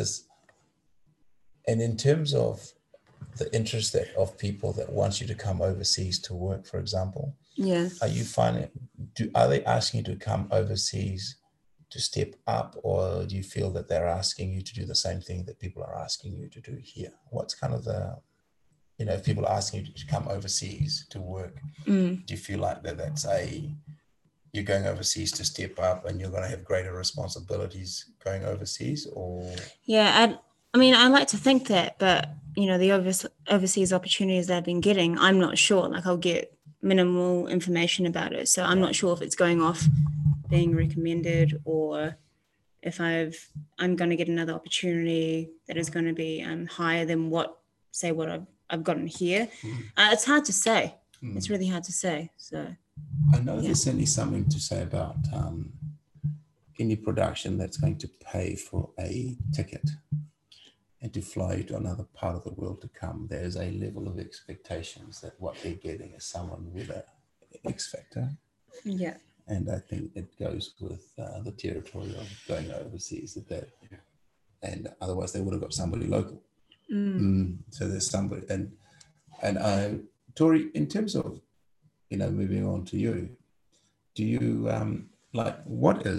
and in terms of the interest of people that want you to come overseas to work, for example, are you finding, are they asking you to come overseas to step up, or do you feel that they're asking you to do the same thing that people are asking you to do here? What's kind of the, if people are asking you to come overseas to work, do you feel like that's you're going overseas to step up and you're going to have greater responsibilities going overseas, or? Yeah, I mean, I like to think that, but the overseas opportunities that I've been getting, I'm not sure. Like, I'll get minimal information about it, so I'm not sure if it's going off being recommended, or if I'm going to get another opportunity that is going to be higher than what I've gotten here. It's hard to say. It's really hard to say. So I know there's certainly something to say about any production that's going to pay for a ticket and to fly you to another part of the world to come. There's a level of expectations that what they're getting is someone with an X factor. Yeah. And I think it goes with the territory of going overseas. And otherwise they would have got somebody local. So there's somebody, and Tori, in terms of, moving on to you, do you what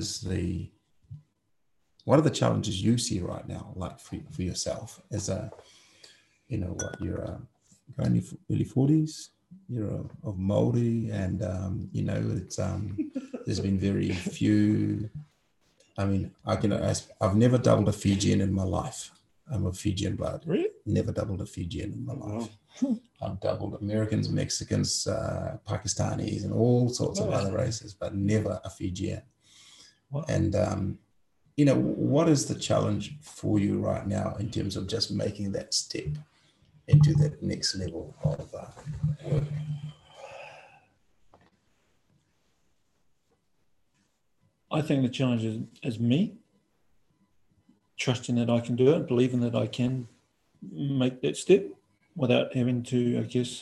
are the challenges you see right now, like for yourself as a, you're going in early 40s, you're of Māori, and it's there's been very few. I mean, I've never doubled a Fijian in my life. I'm of Fijian blood. Really? Never doubled a Fijian in my life. I've doubled Americans, Mexicans, Pakistanis, and all sorts of other races, but never a Fijian. Wow. And what is the challenge for you right now in terms of just making that step into that next level of work? I think the challenge is me trusting that I can do it, believing that I can make that step without having to, I guess,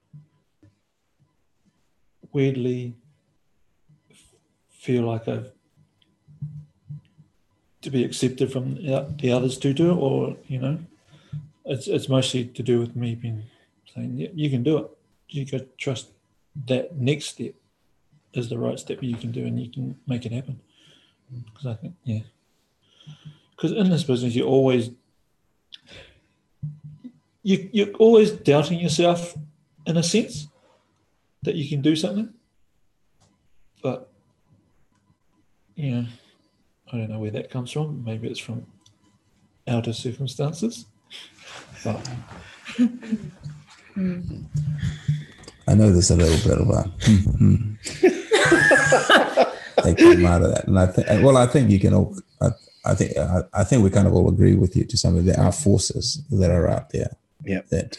weirdly feel like I've to be accepted from the others to do it, or it's mostly to do with me saying, yeah, you can do it. You got to trust that next step is the right step you can do, and you can make it happen. Because I think, because in this business, you're always doubting yourself in a sense that you can do something, but I don't know where that comes from. Maybe it's from outer circumstances, but I know there's a little bit of a they come out of that, and I think you can all. I think we kind of all agree with you to some of there are forces that are out there. Yeah. That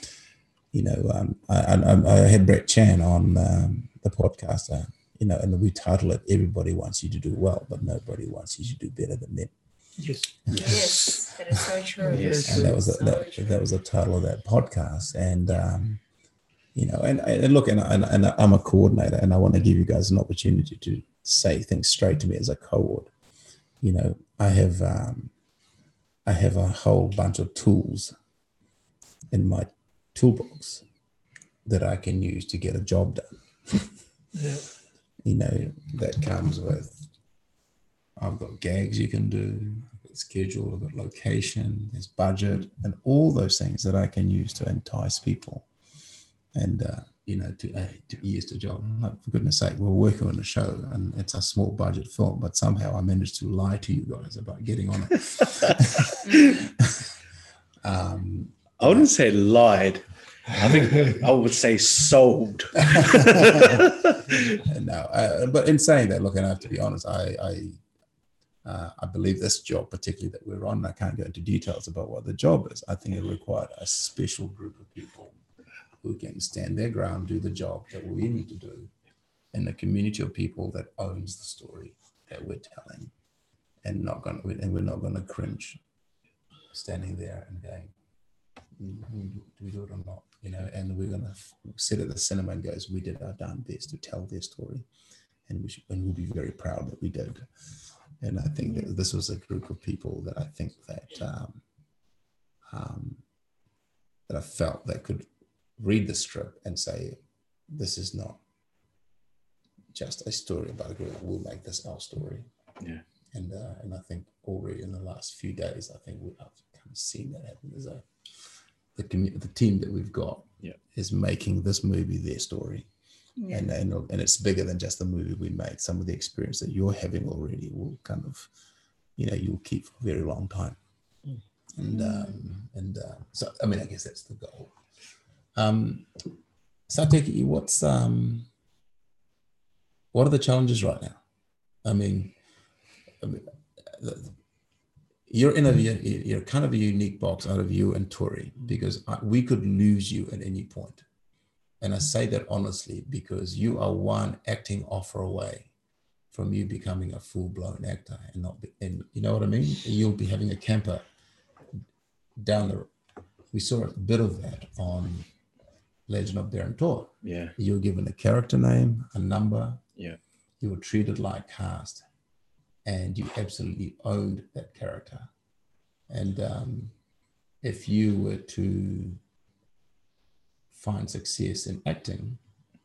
I had Brett Chan on the podcast. And we title it "Everybody Wants You to Do Well, but Nobody Wants You to Do Better Than Them." yes, That is so true. Yes. And that was the title of that podcast. And and look, and I'm a coordinator, and I want to give you guys an opportunity to say things straight to me as a coord. I have a whole bunch of tools in my toolbox that I can use to get a job done. yeah, That comes with, I've got gags you can do, I've got schedule, I've got location, there's budget, and all those things that I can use to entice people and, to ease the job. Like, for goodness sake, we're working on a show and it's a small budget film, but somehow I managed to lie to you guys about getting on it. I wouldn't say lied. I think I would say sold. No, but in saying that, look, and I have to be honest, I believe this job, particularly that we're on, I can't go into details about what the job is. I think it required a special group of people who can stand their ground, do the job that we need to do, and a community of people that owns the story that we're telling, and we're not going to cringe, standing there and going, do we do it or not? And we're going to sit at the cinema and goes, we did our darn best to tell their story, and we'll be very proud that we did. And I think that this was a group of people that I think that that I felt that could read the strip and say, this is not just a story about a girl. We'll make this our story. Yeah. And I think already in the last few days, I think I've kind of seen that happen. There's the team that we've got is making this movie their story. Yeah. And it's bigger than just the movie we made. Some of the experience that you're having already will kind of, you'll keep for a very long time. And so, I mean, I guess that's the goal. Sateki, what are the challenges right now? I mean, you're kind of a unique box out of you and Tori, because we could lose you at any point. And I say that honestly, because you are one acting offer away from you becoming a full-blown actor, and you know what I mean? You'll be having a camper down the. We saw a bit of that on Legend of Baron Tor. Yeah. You were given a character name, a number. Yeah. You were treated like cast, and you absolutely owned that character. And if you were to find success in acting,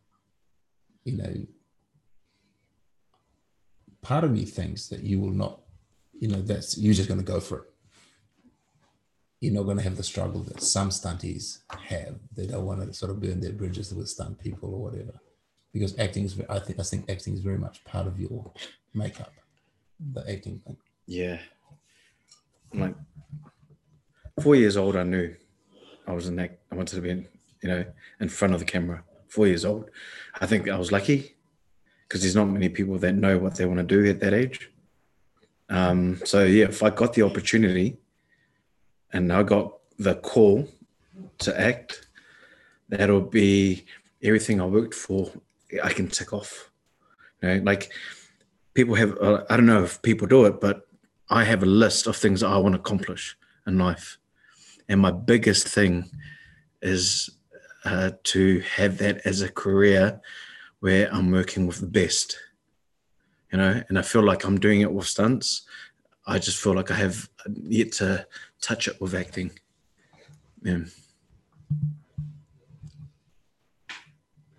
part of me thinks that you will not, that's, you're just going to go for it. You're not going to have the struggle that some stunties have. They don't want to sort of burn their bridges with stunt people or whatever, because acting is, I think acting is very much part of your makeup, the acting thing. Yeah. Like 4 years old, I knew I was I wanted to be in front of the camera. 4 years old. I think I was lucky because there's not many people that know what they want to do at that age. So yeah, if I got the opportunity and I got the call to act, that'll be everything I worked for. I can tick off. Like people have, I don't know if people do it, but I have a list of things that I want to accomplish in life. And my biggest thing is to have that as a career where I'm working with the best, and I feel like I'm doing it with stunts. I just feel like I have yet to touch it with acting. Yeah.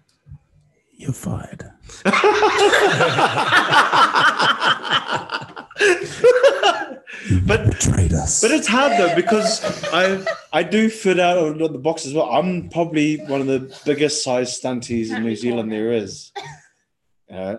You're fired. But betrayed us. But it's hard though, because I do fit out of the box as well. I'm probably one of the biggest size stunties in New Zealand there is. I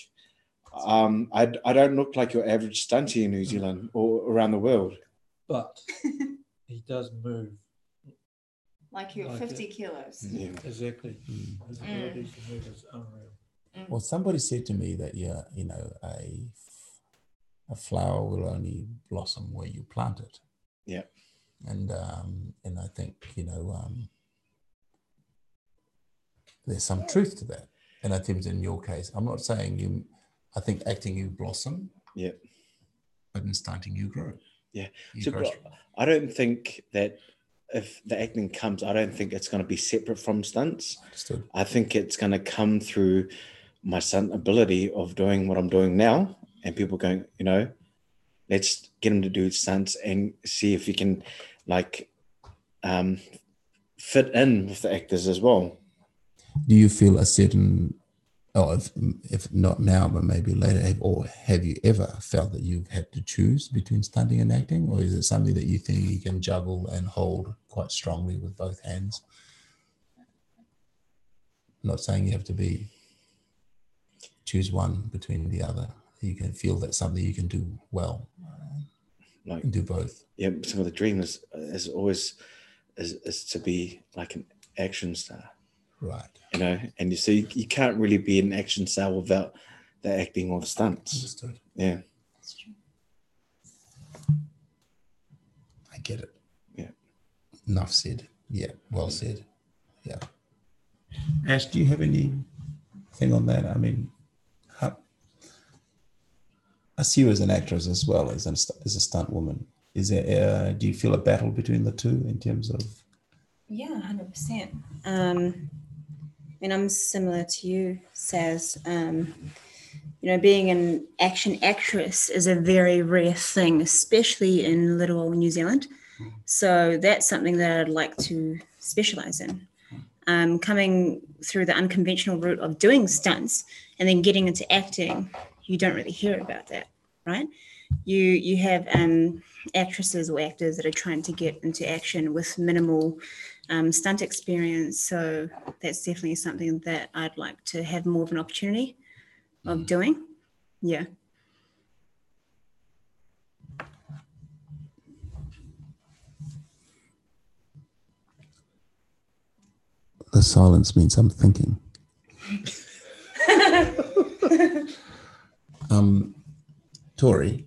don't look like your average stuntie in New Zealand or around the world. But he does move. Like you're Like 50 it. kilos. Yeah. Exactly. His ability to move is unreal. Well, somebody said to me that a flower will only blossom where you plant it. Yeah. And I think there's some truth to that. And I think in your case, I'm not saying I think acting you blossom. Yeah. But in stunting you grow. Yeah. You So, grow. I don't think that if the acting comes, I don't think it's going to be separate from stunts. Understood. I think it's going to come through my stunt ability of doing what I'm doing now, and people going, let's get him to do stunts and see if he can fit in with the actors as well. Do you feel a certain, or if not now, but maybe later, have you ever felt that you've had to choose between stunting and acting, or is it something that you think you can juggle and hold quite strongly with both hands? I'm not saying you have to choose one between the other. You can feel that's something you can do well, and do both. Yeah, some of the dream is always is to be like an action star. Right. And you can't really be an action star without the acting or the stunts. Understood. Yeah. That's true. I get it. Yeah. Enough said. Yeah. Well said. Yeah. Ash, do you have anything on that? I mean, I see you as an actress as well as a stunt woman. Is there? Do you feel a battle between the two in terms of? Yeah, 100%. I'm similar to you, Saz. Being an action actress is a very rare thing, especially in little old New Zealand. So that's something that I'd like to specialize in. Coming through the unconventional route of doing stunts and then getting into acting, you don't really hear about that, right? You have actresses or actors that are trying to get into action with minimal stunt experience. So that's definitely something that I'd like to have more of an opportunity of doing. Yeah. The silence means I'm thinking. Tori,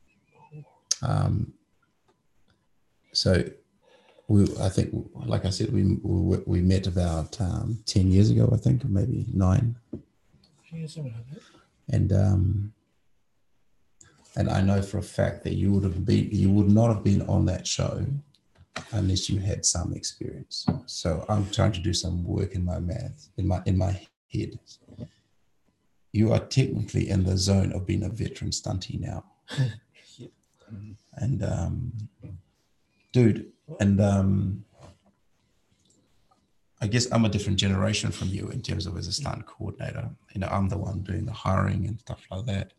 so I think, like I said, we met about 10 years ago, I think, or maybe 9. Yeah, something like that. And I know for a fact that you would not have been on that show unless you had some experience. So I'm trying to do some work in my math, in my head. You are technically in the zone of being a veteran stuntie now. And dude, and I guess I'm a different generation from you in terms of as a stunt coordinator. I'm the one doing the hiring and stuff like that.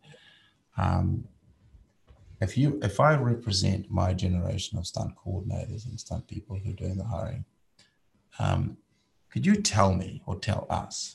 If I represent my generation of stunt coordinators and stunt people who are doing the hiring, could you tell me or tell us?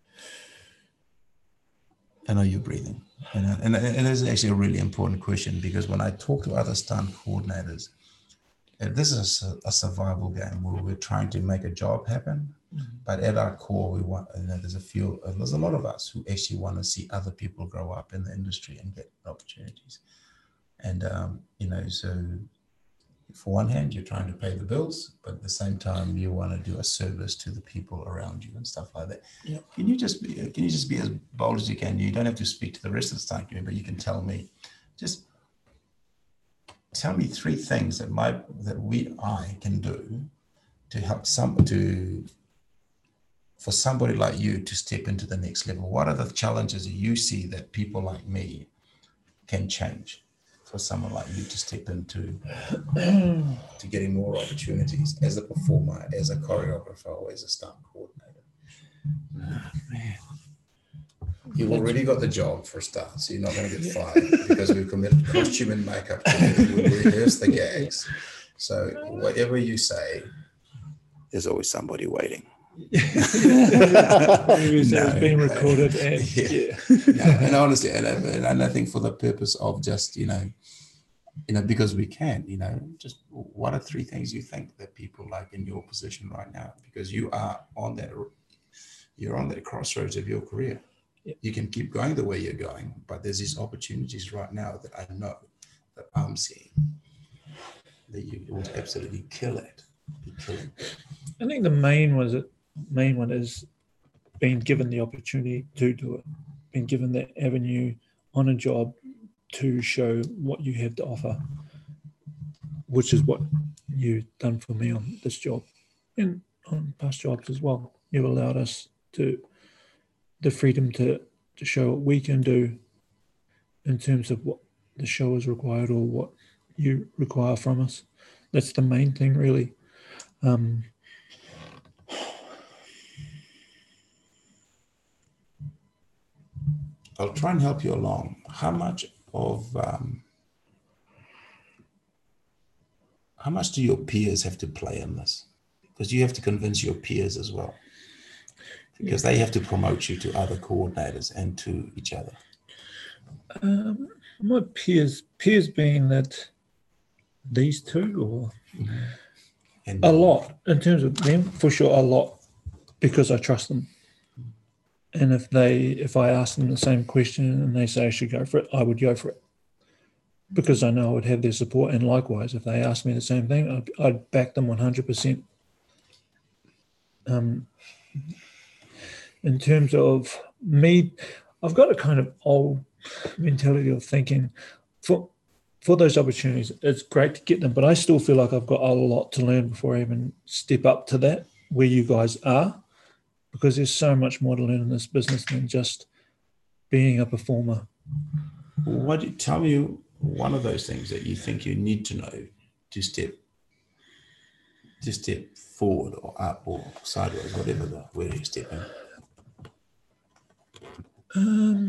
I know you're breathing, and this is actually a really important question, because when I talk to other stunt coordinators, this is a survival game where we're trying to make a job happen, but at our core, we want. There's a lot of us who actually want to see other people grow up in the industry and get opportunities. And, so for one hand, you're trying to pay the bills, but at the same time, you want to do a service to the people around you and stuff like that. Yep. Can you just be as bold as you can? You don't have to speak to the rest of the stunt community, but you can tell me, just tell me 3 things that I can do to help for somebody like you to step into the next level. What are the challenges that you see that people like me can change for someone like you to step into to getting more opportunities as a performer, as a choreographer, or as a stunt coordinator? Man. You've already got the job for a start, so you're not going to get fired because we've committed costume and makeup together. We rehearse the gags. So whatever you say, there's always somebody waiting. It's being recorded. And, And honestly, and I think for the purpose of just, because we can, just what are 3 things you think that people like in your position right now? Because you're on that crossroads of your career. Yep. You can keep going the way you're going, but there's these opportunities right now that I know that I'm seeing that you would absolutely kill it. I think the main one is being given the opportunity to do it, being given that avenue on a job to show what you have to offer, which is what you've done for me on this job and on past jobs as well. You've allowed us the freedom to show what we can do in terms of what the show is required or what you require from us. That's the main thing, really. I'll try and help you along. How much do your peers have to play in this? Because you have to convince your peers as well, because they have to promote you to other coordinators and to each other. My peers being that these two, or And a lot in terms of them, for sure, a lot, because I trust them. And if I ask them the same question and they say I should go for it, I would go for it, because I know I would have their support. And likewise, if they ask me the same thing, I'd back them 100%. In terms of me, I've got a kind of old mentality of thinking for those opportunities, it's great to get them, but I still feel like I've got a lot to learn before I even step up to that where you guys are, because there's so much more to learn in this business than just being a performer. tell me one of those things that you think you need to know to step forward or up or sideways, whatever where you step in.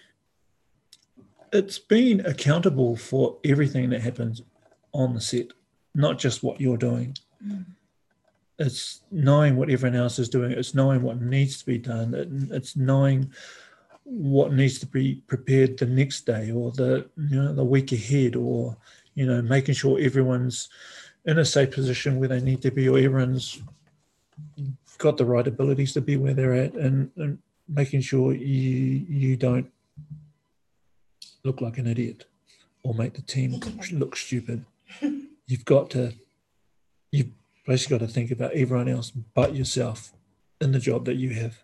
It's being accountable for everything that happens on the set, not just what you're doing. It's knowing what everyone else is doing. It's knowing what needs to be done. It's knowing what needs to be prepared the next day or the week ahead, or making sure everyone's in a safe position where they need to be, or everyone's got the right abilities to be where they're at, and making sure you don't look like an idiot or make the team look stupid. You've basically got to think about everyone else but yourself in the job that you have.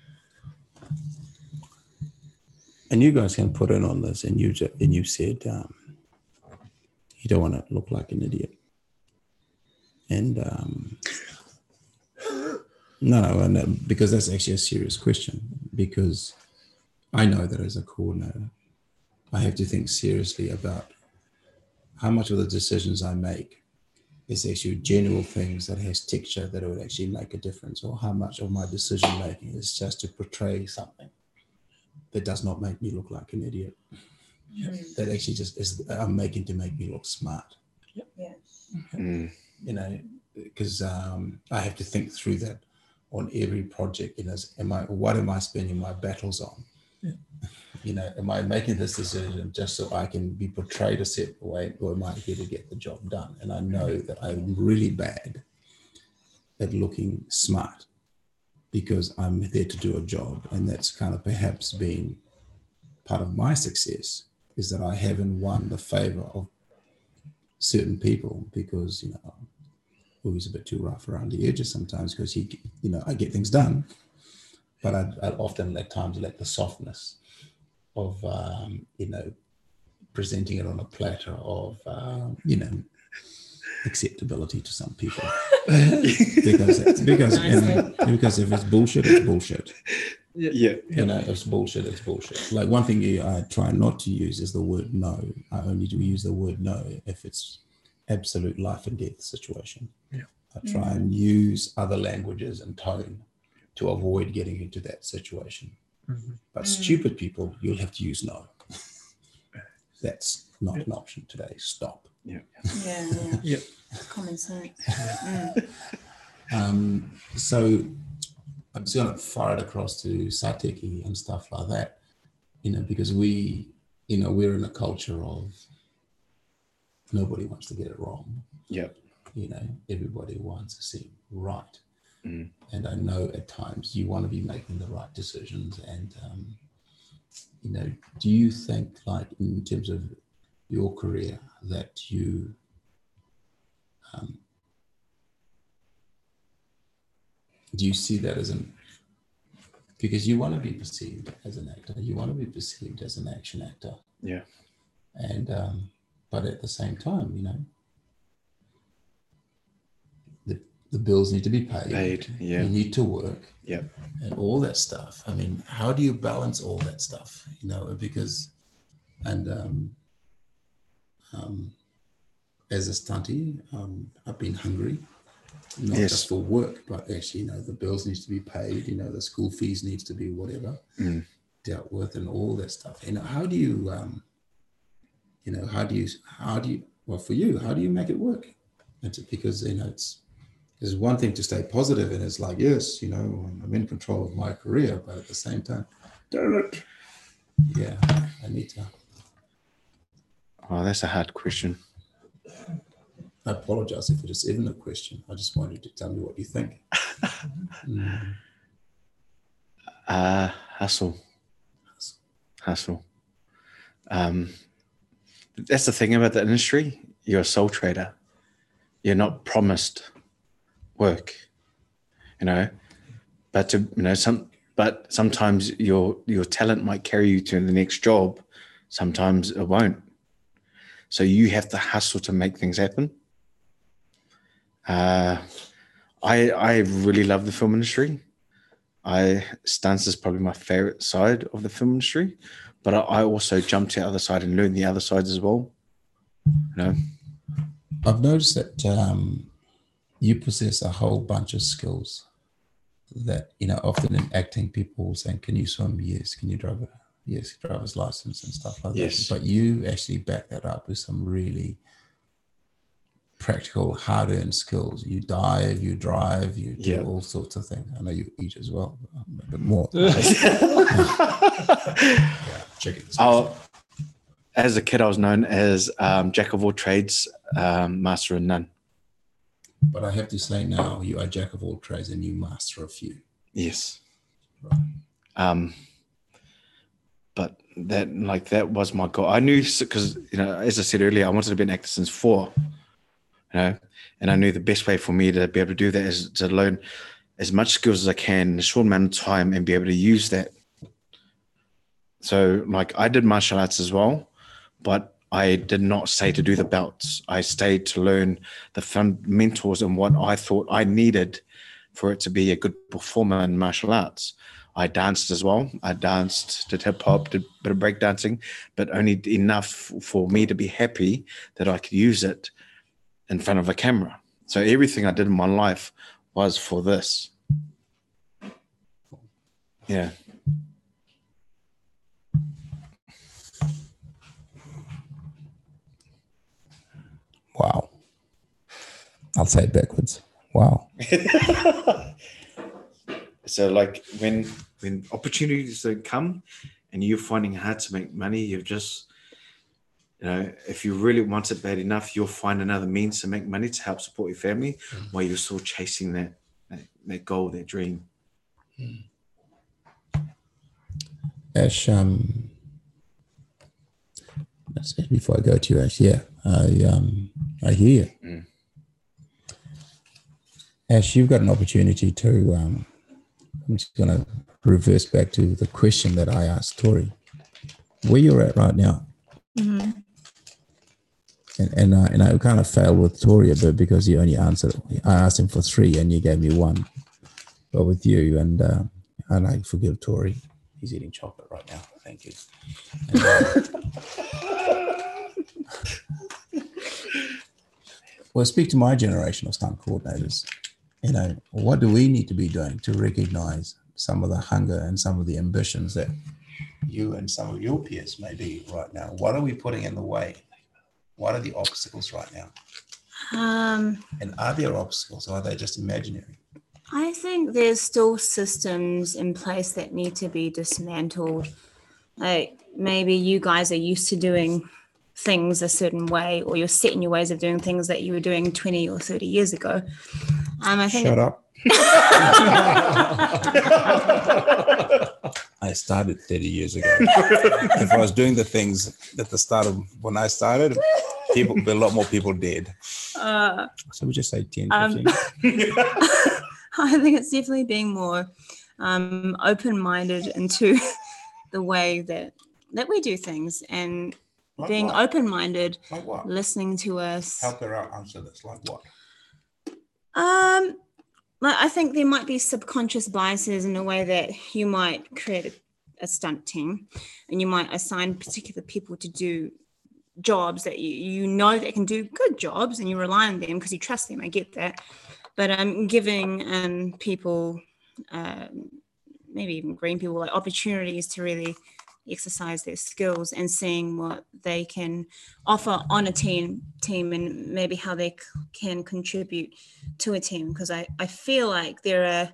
And you guys can put in on this, and you said you don't want to look like an idiot. And no, because that's actually a serious question, because I know that as a coordinator, I have to think seriously about how much of the decisions I make is actually general things that has texture that would actually make a difference, or how much of my decision making is just to portray something that does not make me look like an idiot. That actually just is I'm making to make me look smart. Because I have to think through that on every project. What am I spending my battles on? Am I making this decision just so I can be portrayed a certain way, or am I here to get the job done? And I know that I'm really bad at looking smart, because I'm there to do a job. And that's kind of perhaps been part of my success, is that I haven't won the favor of certain people, because, he's a bit too rough around the edges sometimes, because I get things done, but I often at times let the softness of, presenting it on a platter of, acceptability to some people. because if it's bullshit, it's bullshit. It's bullshit, it's bullshit. Like, one thing I try not to use is the word no. I only do use the word no if it's absolute life and death situation. I try and use other languages and tone to avoid getting into that situation. But stupid people, you'll have to use no. That's not an option today. Stop. Yeah. Yep. Common sense. So I'm just going to fire it across to Sateki and stuff like that, because we're in a culture of nobody wants to get it wrong. Yep. Everybody wants to seem right. Mm. And I know at times you want to be making the right decisions. And, do you think, like, in terms of your career, that you do you see that as because you want to be perceived as an actor, you want to be perceived as an action actor. Yeah. And, but at the same time, the bills need to be paid. Yeah. You need to work. Yep. And all that stuff. I mean, how do you balance all that stuff? Because, and as a stunty, I've been hungry, not Yes. just for work, but actually, the bills needs to be paid. The school fees needs to be whatever dealt with, and all that stuff. How do you, well, for you, how do you make it work? Because there's one thing to stay positive, and it's like, yes, I'm in control of my career, but at the same time, damn it. Yeah, I need to. Oh, that's a hard question. I apologize if it is even a question. I just want you to tell me what you think. Hustle. That's the thing about the industry. You're a sole trader. You're not promised work, but but sometimes your talent might carry you to the next job. Sometimes it won't. So you have to hustle to make things happen. I really love the film industry. Stunts is probably my favorite side of the film industry, but I also jump to the other side and learn the other sides as well. I've noticed that you possess a whole bunch of skills that, often in acting, people will say, can you swim? Yes. Can you drive? Yes, driver's license and stuff like Yes. that. But you actually back that up with some really practical, hard-earned skills. You dive, you drive, you do all sorts of things. I know you eat as well, a bit more. Chicken. As a kid, I was known as Jack of all trades, master of none. But I have to say now, you are Jack of all trades and you master a few. Yes. Right. But that was my goal. I knew, because as I said earlier, I wanted to be an actor since 4. And I knew the best way for me to be able to do that is to learn as much skills as I can in a short amount of time and be able to use that. So, I did martial arts as well, but I did not stay to do the belts. I stayed to learn the fundamentals and what I thought I needed for it to be a good performer in martial arts. I danced as well. I danced, did hip hop, did a bit of breakdancing, but only enough for me to be happy that I could use it in front of a camera. So everything I did in my life was for this. Yeah. Wow. I'll say it backwards. Wow. So when opportunities don't come and you're finding it hard to make money, you've just, if you really want it bad enough, you'll find another means to make money to help support your family while you're still chasing that goal, that dream. Ash, that's it before I go to you, Ash. Yeah, I hear you. Ash, you've got an opportunity to, I'm just going to reverse back to the question that I asked Tori. Where you're at right now. Mm-hmm. And I kind of failed with Tori a bit because you only answered. I asked him for 3 and you gave me 1. But with you, and I forgive Tori. He's eating chocolate right now. Thank you. Well, speak to my generation of stunt coordinators. What do we need to be doing to recognize some of the hunger and some of the ambitions that you and some of your peers may be right now? What are we putting in the way? What are the obstacles right now? And are there obstacles, or are they just imaginary? I think there's still systems in place that need to be dismantled. Like maybe you guys are used to doing things a certain way, or you're set in your ways of doing things that you were doing 20 or 30 years ago. I think Shut up. I started 30 years ago. If I was doing the things at the start of when I started, a lot more people dead. So we just say 10, 15. I think it's definitely being more open-minded into the way that we do things, and Like being what? open-minded, Like what? listening to us. Help her out, answer this. Like what? Like I think there might be subconscious biases in a way that you might create a stunt team, and you might assign particular people to do jobs that you know that can do good jobs, and you rely on them because you trust them. I get that, but giving people, maybe even green people, like opportunities to really exercise their skills and seeing what they can offer on a team and maybe how they can contribute to a team, because I feel like they're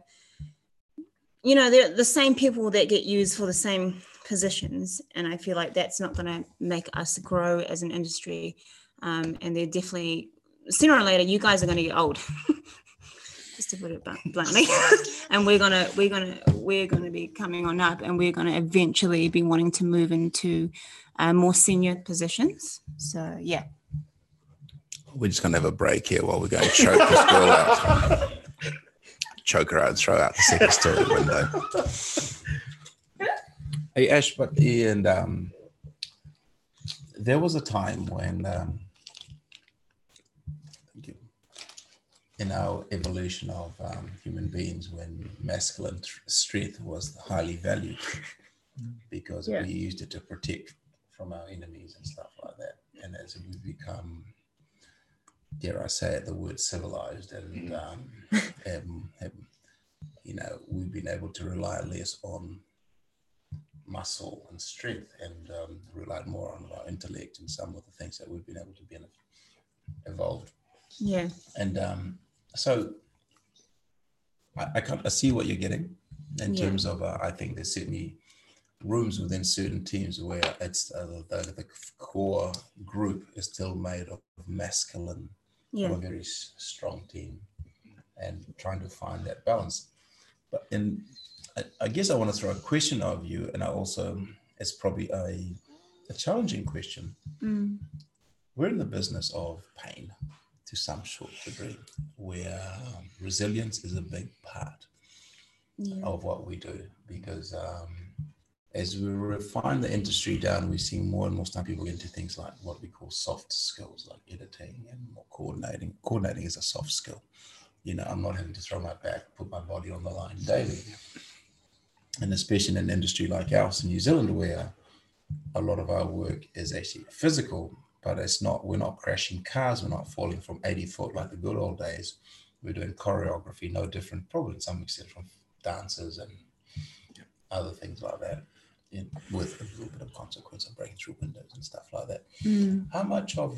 the same people that get used for the same positions, and I feel like that's not going to make us grow as an industry, and they're definitely, sooner or later, you guys are going to get old. Just to put it bluntly, and we're gonna be coming on up, and we're gonna eventually be wanting to move into more senior positions. So yeah, We're just gonna have a break here while we're going to choke this girl out, choke her out, and throw out the second story window. Hey Ash, but there was a time when. In our evolution of human beings, when masculine strength was highly valued, because we used it to protect from our enemies and stuff like that. And as we've become, dare I say it, the word civilized, and we've been able to rely less on muscle and strength, and rely more on our intellect and some of the things that we've been able to evolve. Yeah. And so I see what you're getting in terms of, I think there's certainly rooms within certain teams where it's the core group is still made of masculine, of a very strong team, and trying to find that balance. But I guess I want to throw a question of you, and it's probably a challenging question. We're in the business of pain to some short degree, where resilience is a big part of what we do, because as we refine the industry down, we see more and more people into things like what we call soft skills, like editing and more coordinating. Coordinating is a soft skill. I'm not having to throw my back, put my body on the line daily. And especially in an industry like ours in New Zealand, where a lot of our work is actually physical, but we're not crashing cars, we're not falling from 80 foot like the good old days. We're doing choreography, no different, probably in some extent, from dancers and other things like that, with a little bit of consequence of breaking through windows and stuff like that. How much of,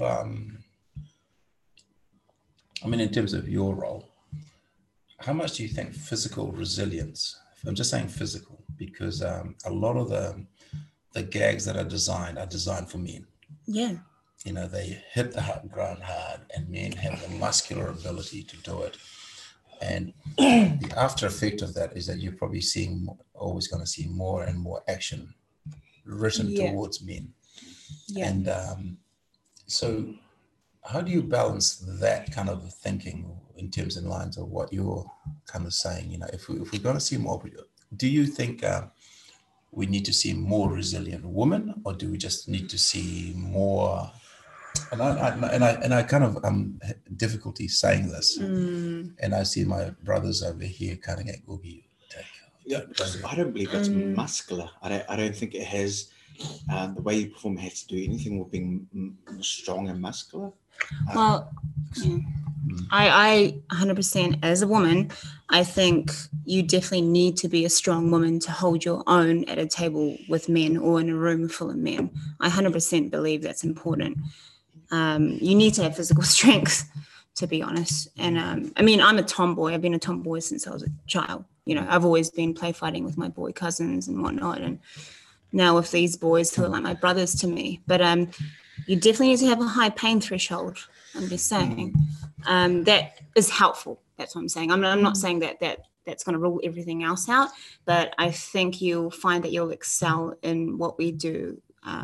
in terms of your role, how much do you think physical resilience, I'm just saying physical, because a lot of the gags that are designed for men. Yeah. They hit the ground hard, and men have the muscular ability to do it. And the after effect of that is that you're probably always going to see more and more action written towards men. Yeah. And so how do you balance that kind of thinking in terms and lines of what you're kind of saying? If we're going to see more, do you think we need to see more resilient women, or do we just need to see more? And I kind of difficulty saying this, and I see my brothers over here cutting at Googie. I don't believe that's muscular. I don't think it has the way you perform has to do anything with being strong and muscular. I 100%, as a woman, I think you definitely need to be a strong woman to hold your own at a table with men or in a room full of men. I 100% believe that's important. You need to have physical strength, to be honest. And I mean, I'm a tomboy. I've been a tomboy since I was a child. You know, I've always been play fighting with my boy cousins and whatnot. And now with these boys who are like my brothers to me. But you definitely need to have a high pain threshold. I'm just saying. That is helpful. That's what I'm saying. I'm not saying that's going to rule everything else out, but I think you'll find that you'll excel in what we do.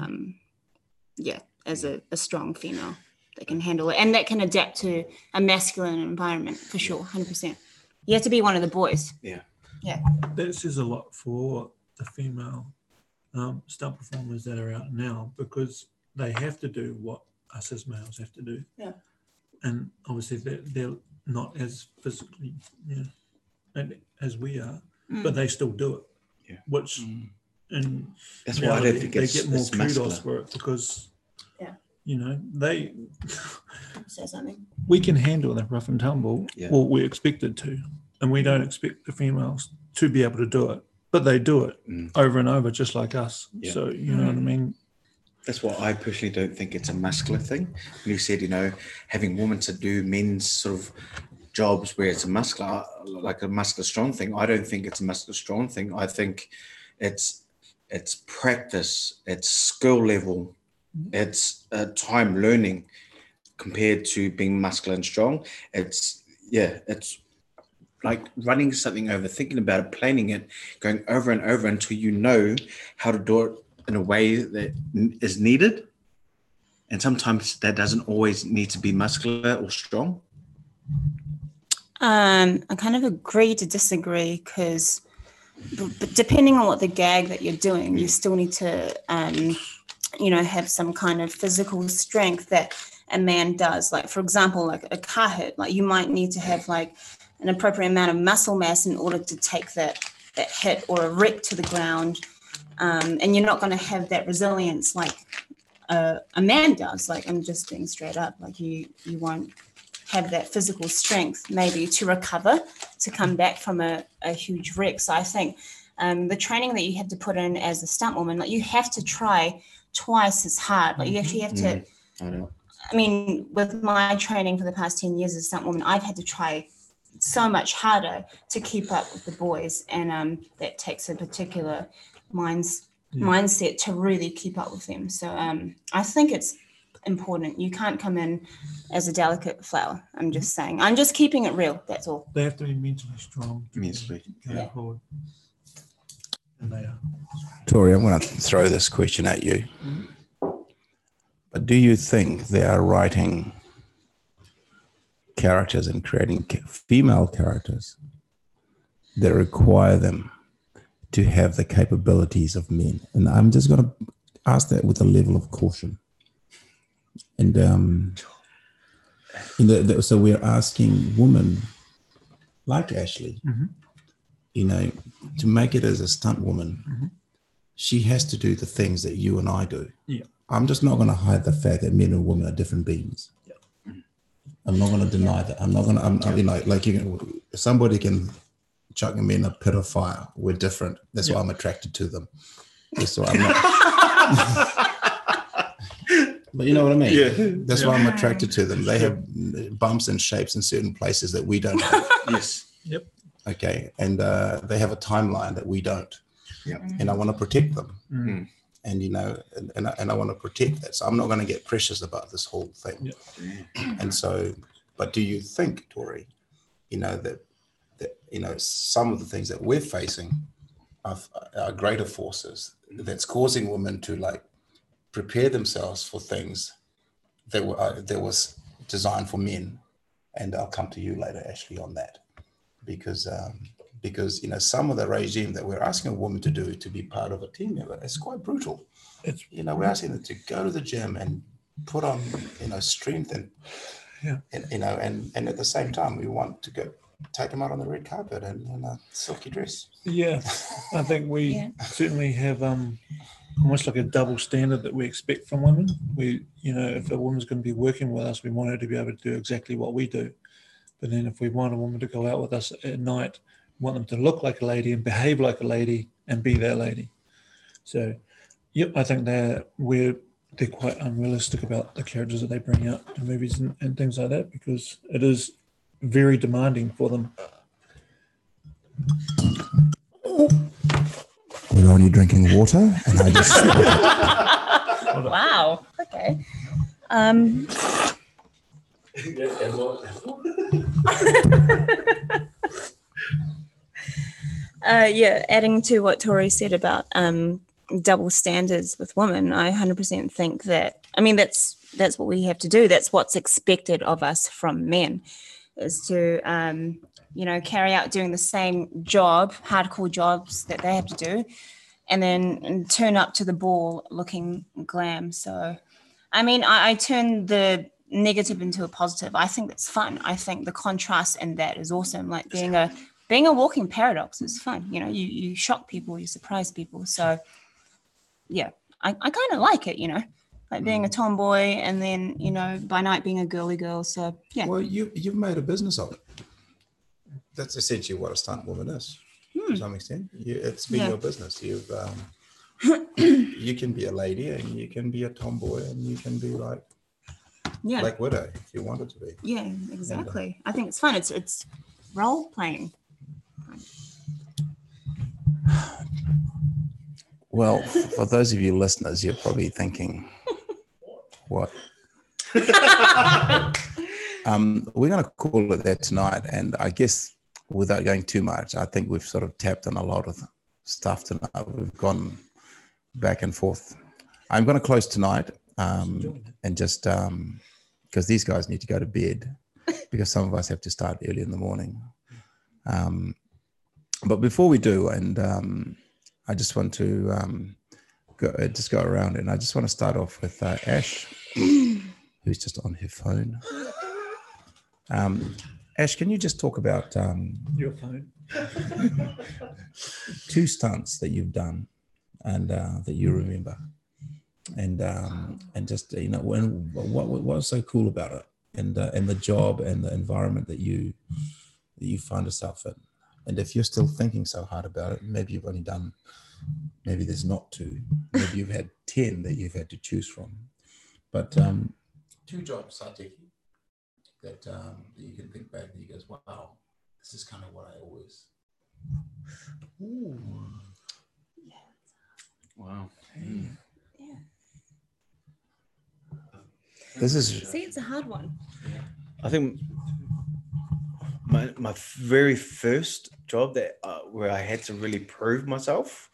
As a strong female that can handle it and that can adapt to a masculine environment for sure, 100%. You have to be one of the boys. Yeah. That says a lot for the female stunt performers that are out now, because they have to do what us as males have to do. Yeah. And obviously they're not as physically as we are, but they still do it. Yeah. Which and That's why I don't think they it's, get more it's kudos muscular. for it, because Yeah. they Say something. we can handle the rough and tumble. Yeah. Well, we're expected to, and we don't expect the females to be able to do it, but they do it over and over, just like us. Yeah. So you know what I mean. That's why I personally don't think it's a muscular thing. When you said, having women to do men's sort of jobs where it's a muscular strong thing, I don't think it's a muscular strong thing. I think it's practice, it's skill level, it's time learning compared to being muscular and strong. It's like running something over, thinking about it, planning it, going over and over until you know how to do it in a way that is needed. And sometimes that doesn't always need to be muscular or strong. I kind of agree to disagree, because depending on what the gag that you're doing, you still need to, have some kind of physical strength that a man does. Like, for example, like a car hit, like you might need to have like an appropriate amount of muscle mass in order to take that hit or a wreck to the ground. And you're not going to have that resilience like a man does. Like, I'm just being straight up. Like you won't have that physical strength maybe to recover, to come back from a huge wreck. So I think the training that you have to put in as a stunt woman, like you have to try twice as hard. Like you actually have to. I mean, with my training for the past 10 years as a stunt woman, I've had to try so much harder to keep up with the boys, and that takes a particular mindset to really keep up with them. So I think it's important. You can't come in as a delicate flower. I'm just saying. I'm just keeping it real. That's all. They have to be mentally strong. Mentally, go forward. And they are. Tori, I'm going to throw this question at you. But do you think they are writing characters and creating female characters that require them to have the capabilities of men? And I'm just going to ask that with a level of caution. And so we're asking women like Ashley, to make it as a stunt woman, she has to do the things that you and I do. Yeah. I'm just not going to hide the fact that men and women are different beings. Yeah. I'm not going to deny that. I'm not going to, if somebody can chuck me in a pit of fire, we're different. That's why I'm attracted to them. That's why I'm not. But you know what I mean? Yeah. That's why I'm attracted to them. They have bumps and shapes in certain places that we don't have. Yes. Yep. Okay. And they have a timeline that we don't. Yeah. And I want to protect them. Mm. And, and I want to protect that. So I'm not going to get precious about this whole thing. Yeah. And so, but do you think, Tori, that some of the things that we're facing are greater forces that's causing women to prepare themselves for things that was designed for men? And I'll come to you later, Ashley, on that, because some of the regime that we're asking a woman to do to be part of a team member is quite brutal. We're asking them to go to the gym and put on strength and and at the same time we want to go take them out on the red carpet and in a silky dress. Yeah, I think we certainly have almost like a double standard that we expect from women. We, if a woman's going to be working with us, we want her to be able to do exactly what we do. But then if we want a woman to go out with us at night, we want them to look like a lady and behave like a lady and be that lady. So, yep, I think they're quite unrealistic about the characters that they bring out in movies and things like that, because it is very demanding for them. We're only drinking water, and I just Wow. Okay. Yeah, adding to what Tori said about double standards with women, I 100% think that, I mean, that's what we have to do. That's what's expected of us from men, is to, carry out doing the same job, hardcore jobs that they have to do, and then turn up to the ball looking glam. So, I mean, I turn the negative into a positive. I think that's fun. I think the contrast in that is awesome. Like being a walking paradox is fun. You know, you shock people, you surprise people. So yeah, I kind of like it, like being a tomboy and then, by night being a girly girl. So yeah. Well, you've made a business of it. That's essentially what a stunt woman is, to some extent. It's been your business. You've you can be a lady and you can be a tomboy and you can be like Black Widow if you wanted to be. Yeah, exactly. I think it's fun. It's role playing. Well, for those of you listeners, you're probably thinking, what? We're going to call it that tonight. And I guess without going too much, I think we've sort of tapped on a lot of stuff tonight. We've gone back and forth. I'm going to close tonight and just because these guys need to go to bed because some of us have to start early in the morning. But before we do, and I just want to go around, and I just want to start off with Ash, who's just on her phone. Ash, can you just talk about Your phone. 2 stunts that you've done and that you remember, and just what was so cool about it, and the job and the environment that you find yourself in, and if you're still thinking so hard about it, maybe you've only done, maybe there's not 2, maybe you've had 10 that you've had to choose from, but 2 jobs, Satiki, that you can think back and you goes, wow, this is kind of what I always. Ooh. Wow. Yeah. This is. See, it's a hard one. I think my very first job that where I had to really prove myself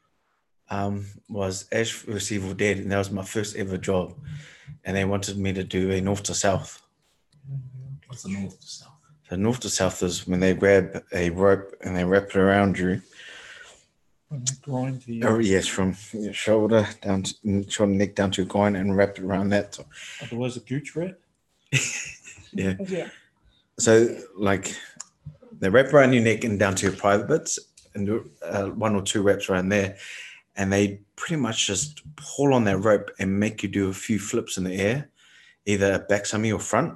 was Ash vs Evil Dead, and that was my first ever job. And they wanted me to do a north to south. What's the north to south? So north to south is when they grab a rope and they wrap it around you. From the groin to you. Oh yes, from your shoulder down to shoulder neck down to your groin and wrap it around that. Otherwise, a gooch wrap. Yeah. Yeah. So like they wrap around your neck and down to your private bits, and do 1 or 2 wraps around there, and they pretty much just pull on that rope and make you do a few flips in the air, either back somersault or front,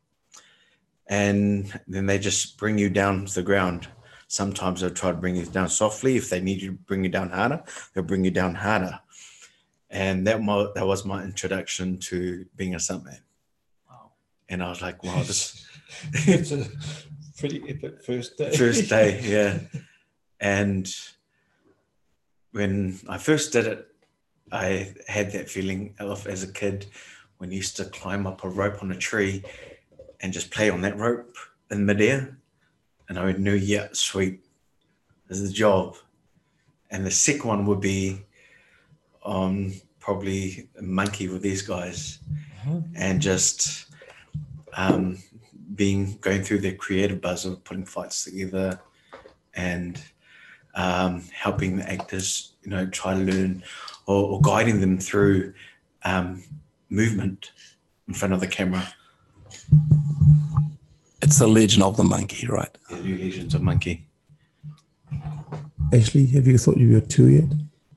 and then they just bring you down to the ground. Sometimes they'll try to bring you down softly. If they need you to bring you down harder, they'll bring you down harder. And that was my introduction to being a stuntman. Wow. And I was like, wow, this It's a pretty epic first day. first day, yeah. And when I first did it, I had that feeling of as a kid when I used to climb up a rope on a tree and just play on that rope in midair. And I knew, yeah, sweet, this is the job. And the second one would be probably a monkey with these guys, and just going through their creative buzz of putting fights together and helping the actors, try to learn or guiding them through movement in front of the camera. It's the Legend of the Monkey, right? The new Legends of Monkey. Ashley, have you thought you were 2 yet?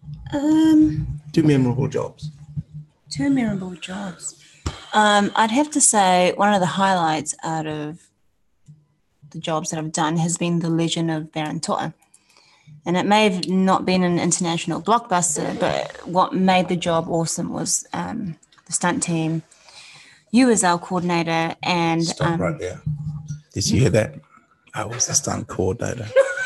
2 memorable jobs. 2 memorable jobs. I'd have to say one of the highlights out of the jobs that I've done has been The Legend of Baron Toa. And it may have not been an international blockbuster, but what made the job awesome was the stunt team, you as our coordinator, and Stop right there. Did you hear that? I was the stunt coordinator.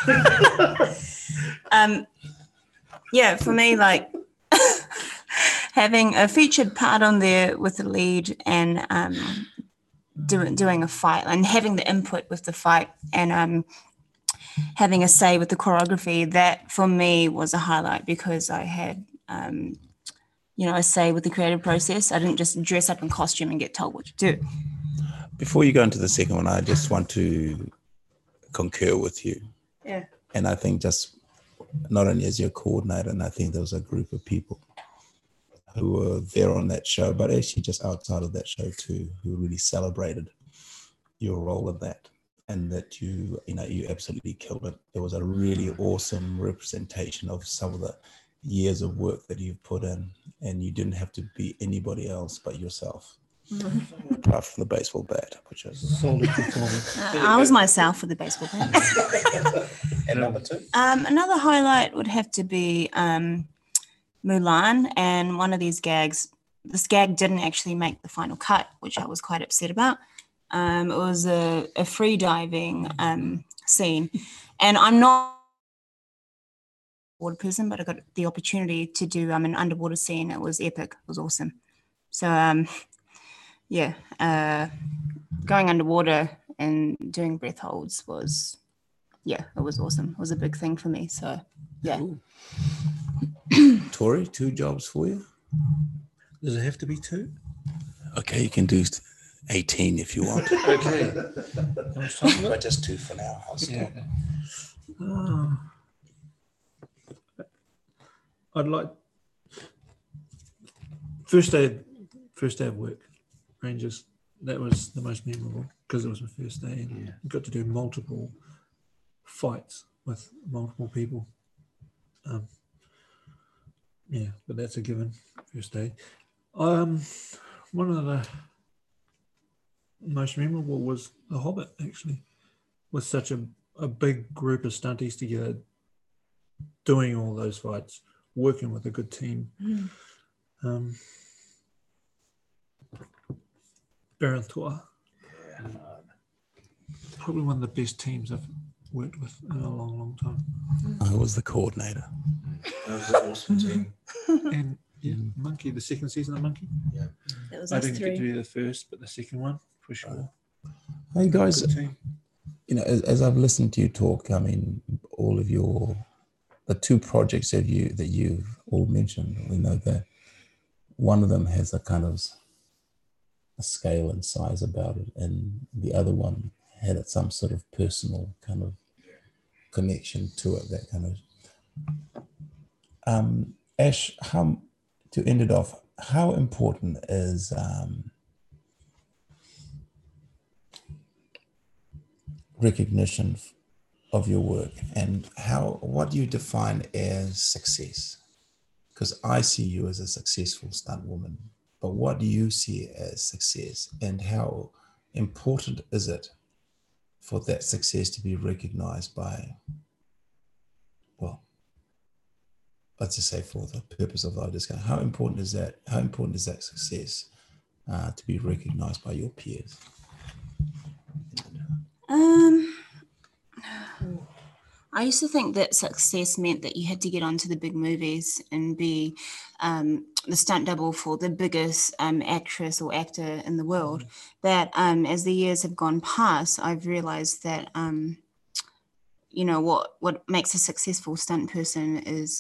yeah, for me, like having a featured part on there with the lead and doing a fight and having the input with the fight and having a say with the choreography, that for me was a highlight because I had, a say with the creative process. I didn't just dress up in costume and get told what to do. Before you go into the second one, I just want to concur with you. Yeah. And I think just not only as your coordinator, and I think there was a group of people who were there on that show, but actually just outside of that show too, who really celebrated your role in that, and that you absolutely killed it. It was a really awesome representation of some of the years of work that you've put in, and you didn't have to be anybody else but yourself. Apart from the baseball bat, which is Solid performance. I was myself with the baseball bat. and number two. Another highlight would have to be Mulan, and one of these gags. This gag didn't actually make the final cut, which I was quite upset about. It was a free diving scene, and I'm not a water person, but I got the opportunity to do an underwater scene. It was epic. It was awesome. So going underwater and doing breath holds was, it was awesome. It was a big thing for me. So yeah. Tori, 2 jobs for you. Does it have to be 2? Okay, you can do 18 if you want. Okay. But just 2 for now. I'll stop. I'd like first day of work, Rangers. That was the most memorable because it was my first day and I got to do multiple fights with multiple people. But that's a given. First day. One of the most memorable was The Hobbit, actually, with such a big group of stunties together, doing all those fights, working with a good team. Baron Toa, probably one of the best teams I've worked with in a long, long time. I was the coordinator. That was an awesome team. And Monkey, the second season of Monkey. Yeah. It was I us didn't get to 3. be the first, but the second one for sure. Hey guys, Good team. as I've listened to you talk, all of the 2 projects that you've all mentioned, we know that one of them has a kind of a scale and size about it, and the other one had some sort of personal kind of connection to it. That kind of. Ash, to end it off, how important is recognition of your work, and what do you define as success? Because I see you as a successful stunt woman, but what do you see as success, and how important is it for that success to be recognized by, well, let's just say for the purpose of our discussion, how important is that success to be recognized by your peers? I used to think that success meant that you had to get onto the big movies and be the stunt double for the biggest actress or actor in the world. But as the years have gone past, I've realized that, what makes a successful stunt person is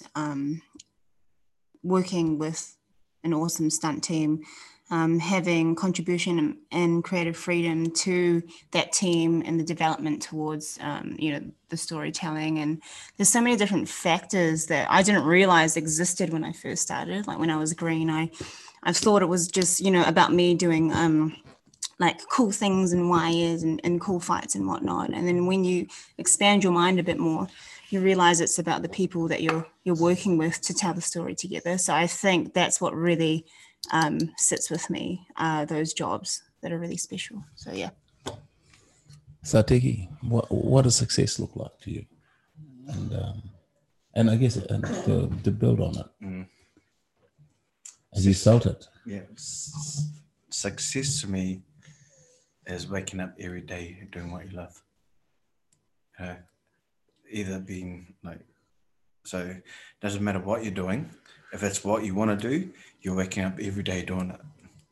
working with an awesome stunt team, having contribution and creative freedom to that team and the development towards, the storytelling. And there's so many different factors that I didn't realize existed when I first started. Like when I was green, I thought it was just, about me doing like cool things and wires and cool fights and whatnot. And then when you expand your mind a bit more, you realize it's about the people that you're working with to tell the story together. So I think that's what really sits with me, those jobs that are really special. So yeah. Sateki, what does success look like to you? And I guess to build on it, as you felt it. Yeah, success to me is waking up every day doing what you love. Either being like, so it doesn't matter what you're doing. If it's what you want to do, you're waking up every day doing it.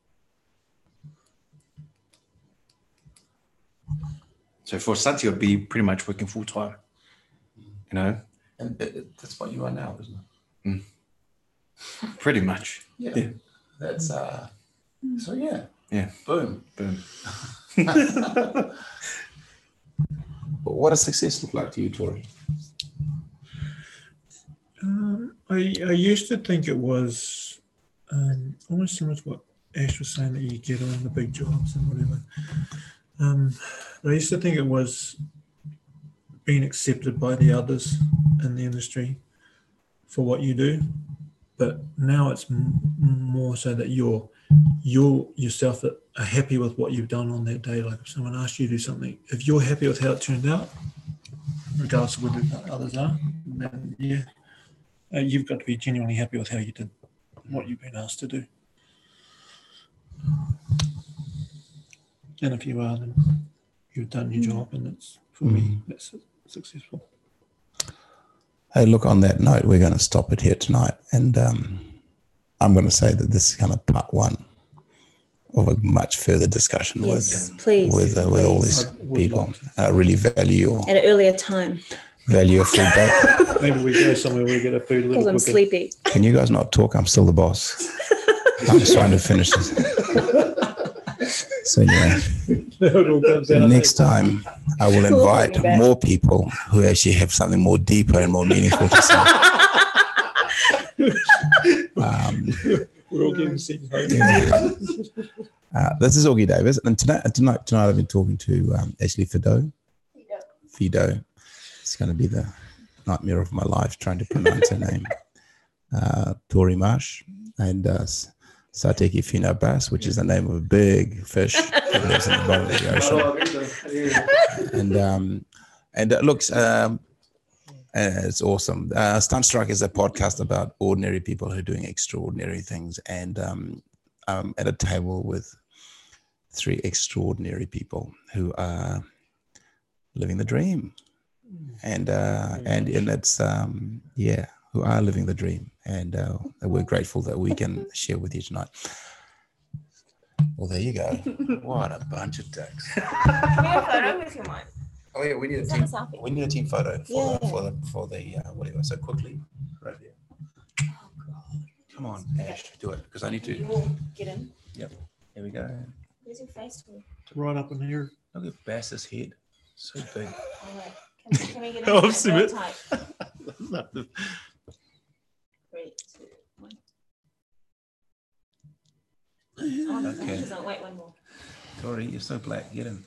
So for Santi, it would be pretty much working full time. And that's what you are now, isn't it? Pretty much. Yeah. That's so yeah. Yeah. Boom. What does success look like to you, Tori? I used to think it was almost similar to what Ash was saying, that you get on the big jobs and whatever. I used to think it was being accepted by the others in the industry for what you do, but now it's more so that you're yourself that are happy with what you've done on that day. Like if someone asks you to do something, if you're happy with how it turned out, regardless of whether others are, then you've got to be genuinely happy with how you did what you've been asked to do. And if you are, then you've done your job, and it's, for me, that's successful. Hey, look, on that note, we're going to stop it here tonight. And I'm going to say that this is kind of part one of a much further discussion with all these people. I really value At an earlier time. your feedback. Maybe we go somewhere where we get our food a little Because I'm quicker. sleepy. Can you guys not talk? I'm still the boss. I'm just trying to finish this. So anyway, It all comes out. next time I will invite more people who actually have something more deeper and more meaningful to say. We're all getting sick. This is Augie Davis, and tonight I've been talking to Ashley Fido. It's going to be the nightmare of my life trying to pronounce her name. Tori Marsh and Sateki Fino Bass, which is the name of a big fish that lives in the bottom of the ocean. And it looks, it's awesome. Stunt Strike is a podcast about ordinary people who are doing extraordinary things. And I'm at a table with 3 extraordinary people who are living the dream. And it's, who are living the dream. And we're grateful that we can share with you tonight. Well, there you go. What a bunch of dicks. Can we have a photo with your mic? Oh yeah, we need a team. We need a team photo for the whatever. So quickly, right here. Oh, God. Come on, Ash, do it because I need You to. will get in. Yep. Here we go. Where's your face to? Right up in here. Look at Bass's head. So big. All right. Can we get in? Oh, I've seen Very it. tight. 3, 2, 1. Oh, Okay. Wait, one more. Tori, you're so black. Get in.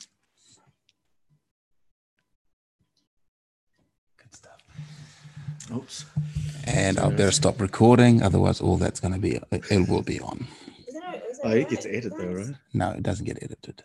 Good stuff. Oops. And I'll better stop recording, otherwise all that's going to be, it will be on. Is it Oh, it gets edited though, right? No, it doesn't get edited.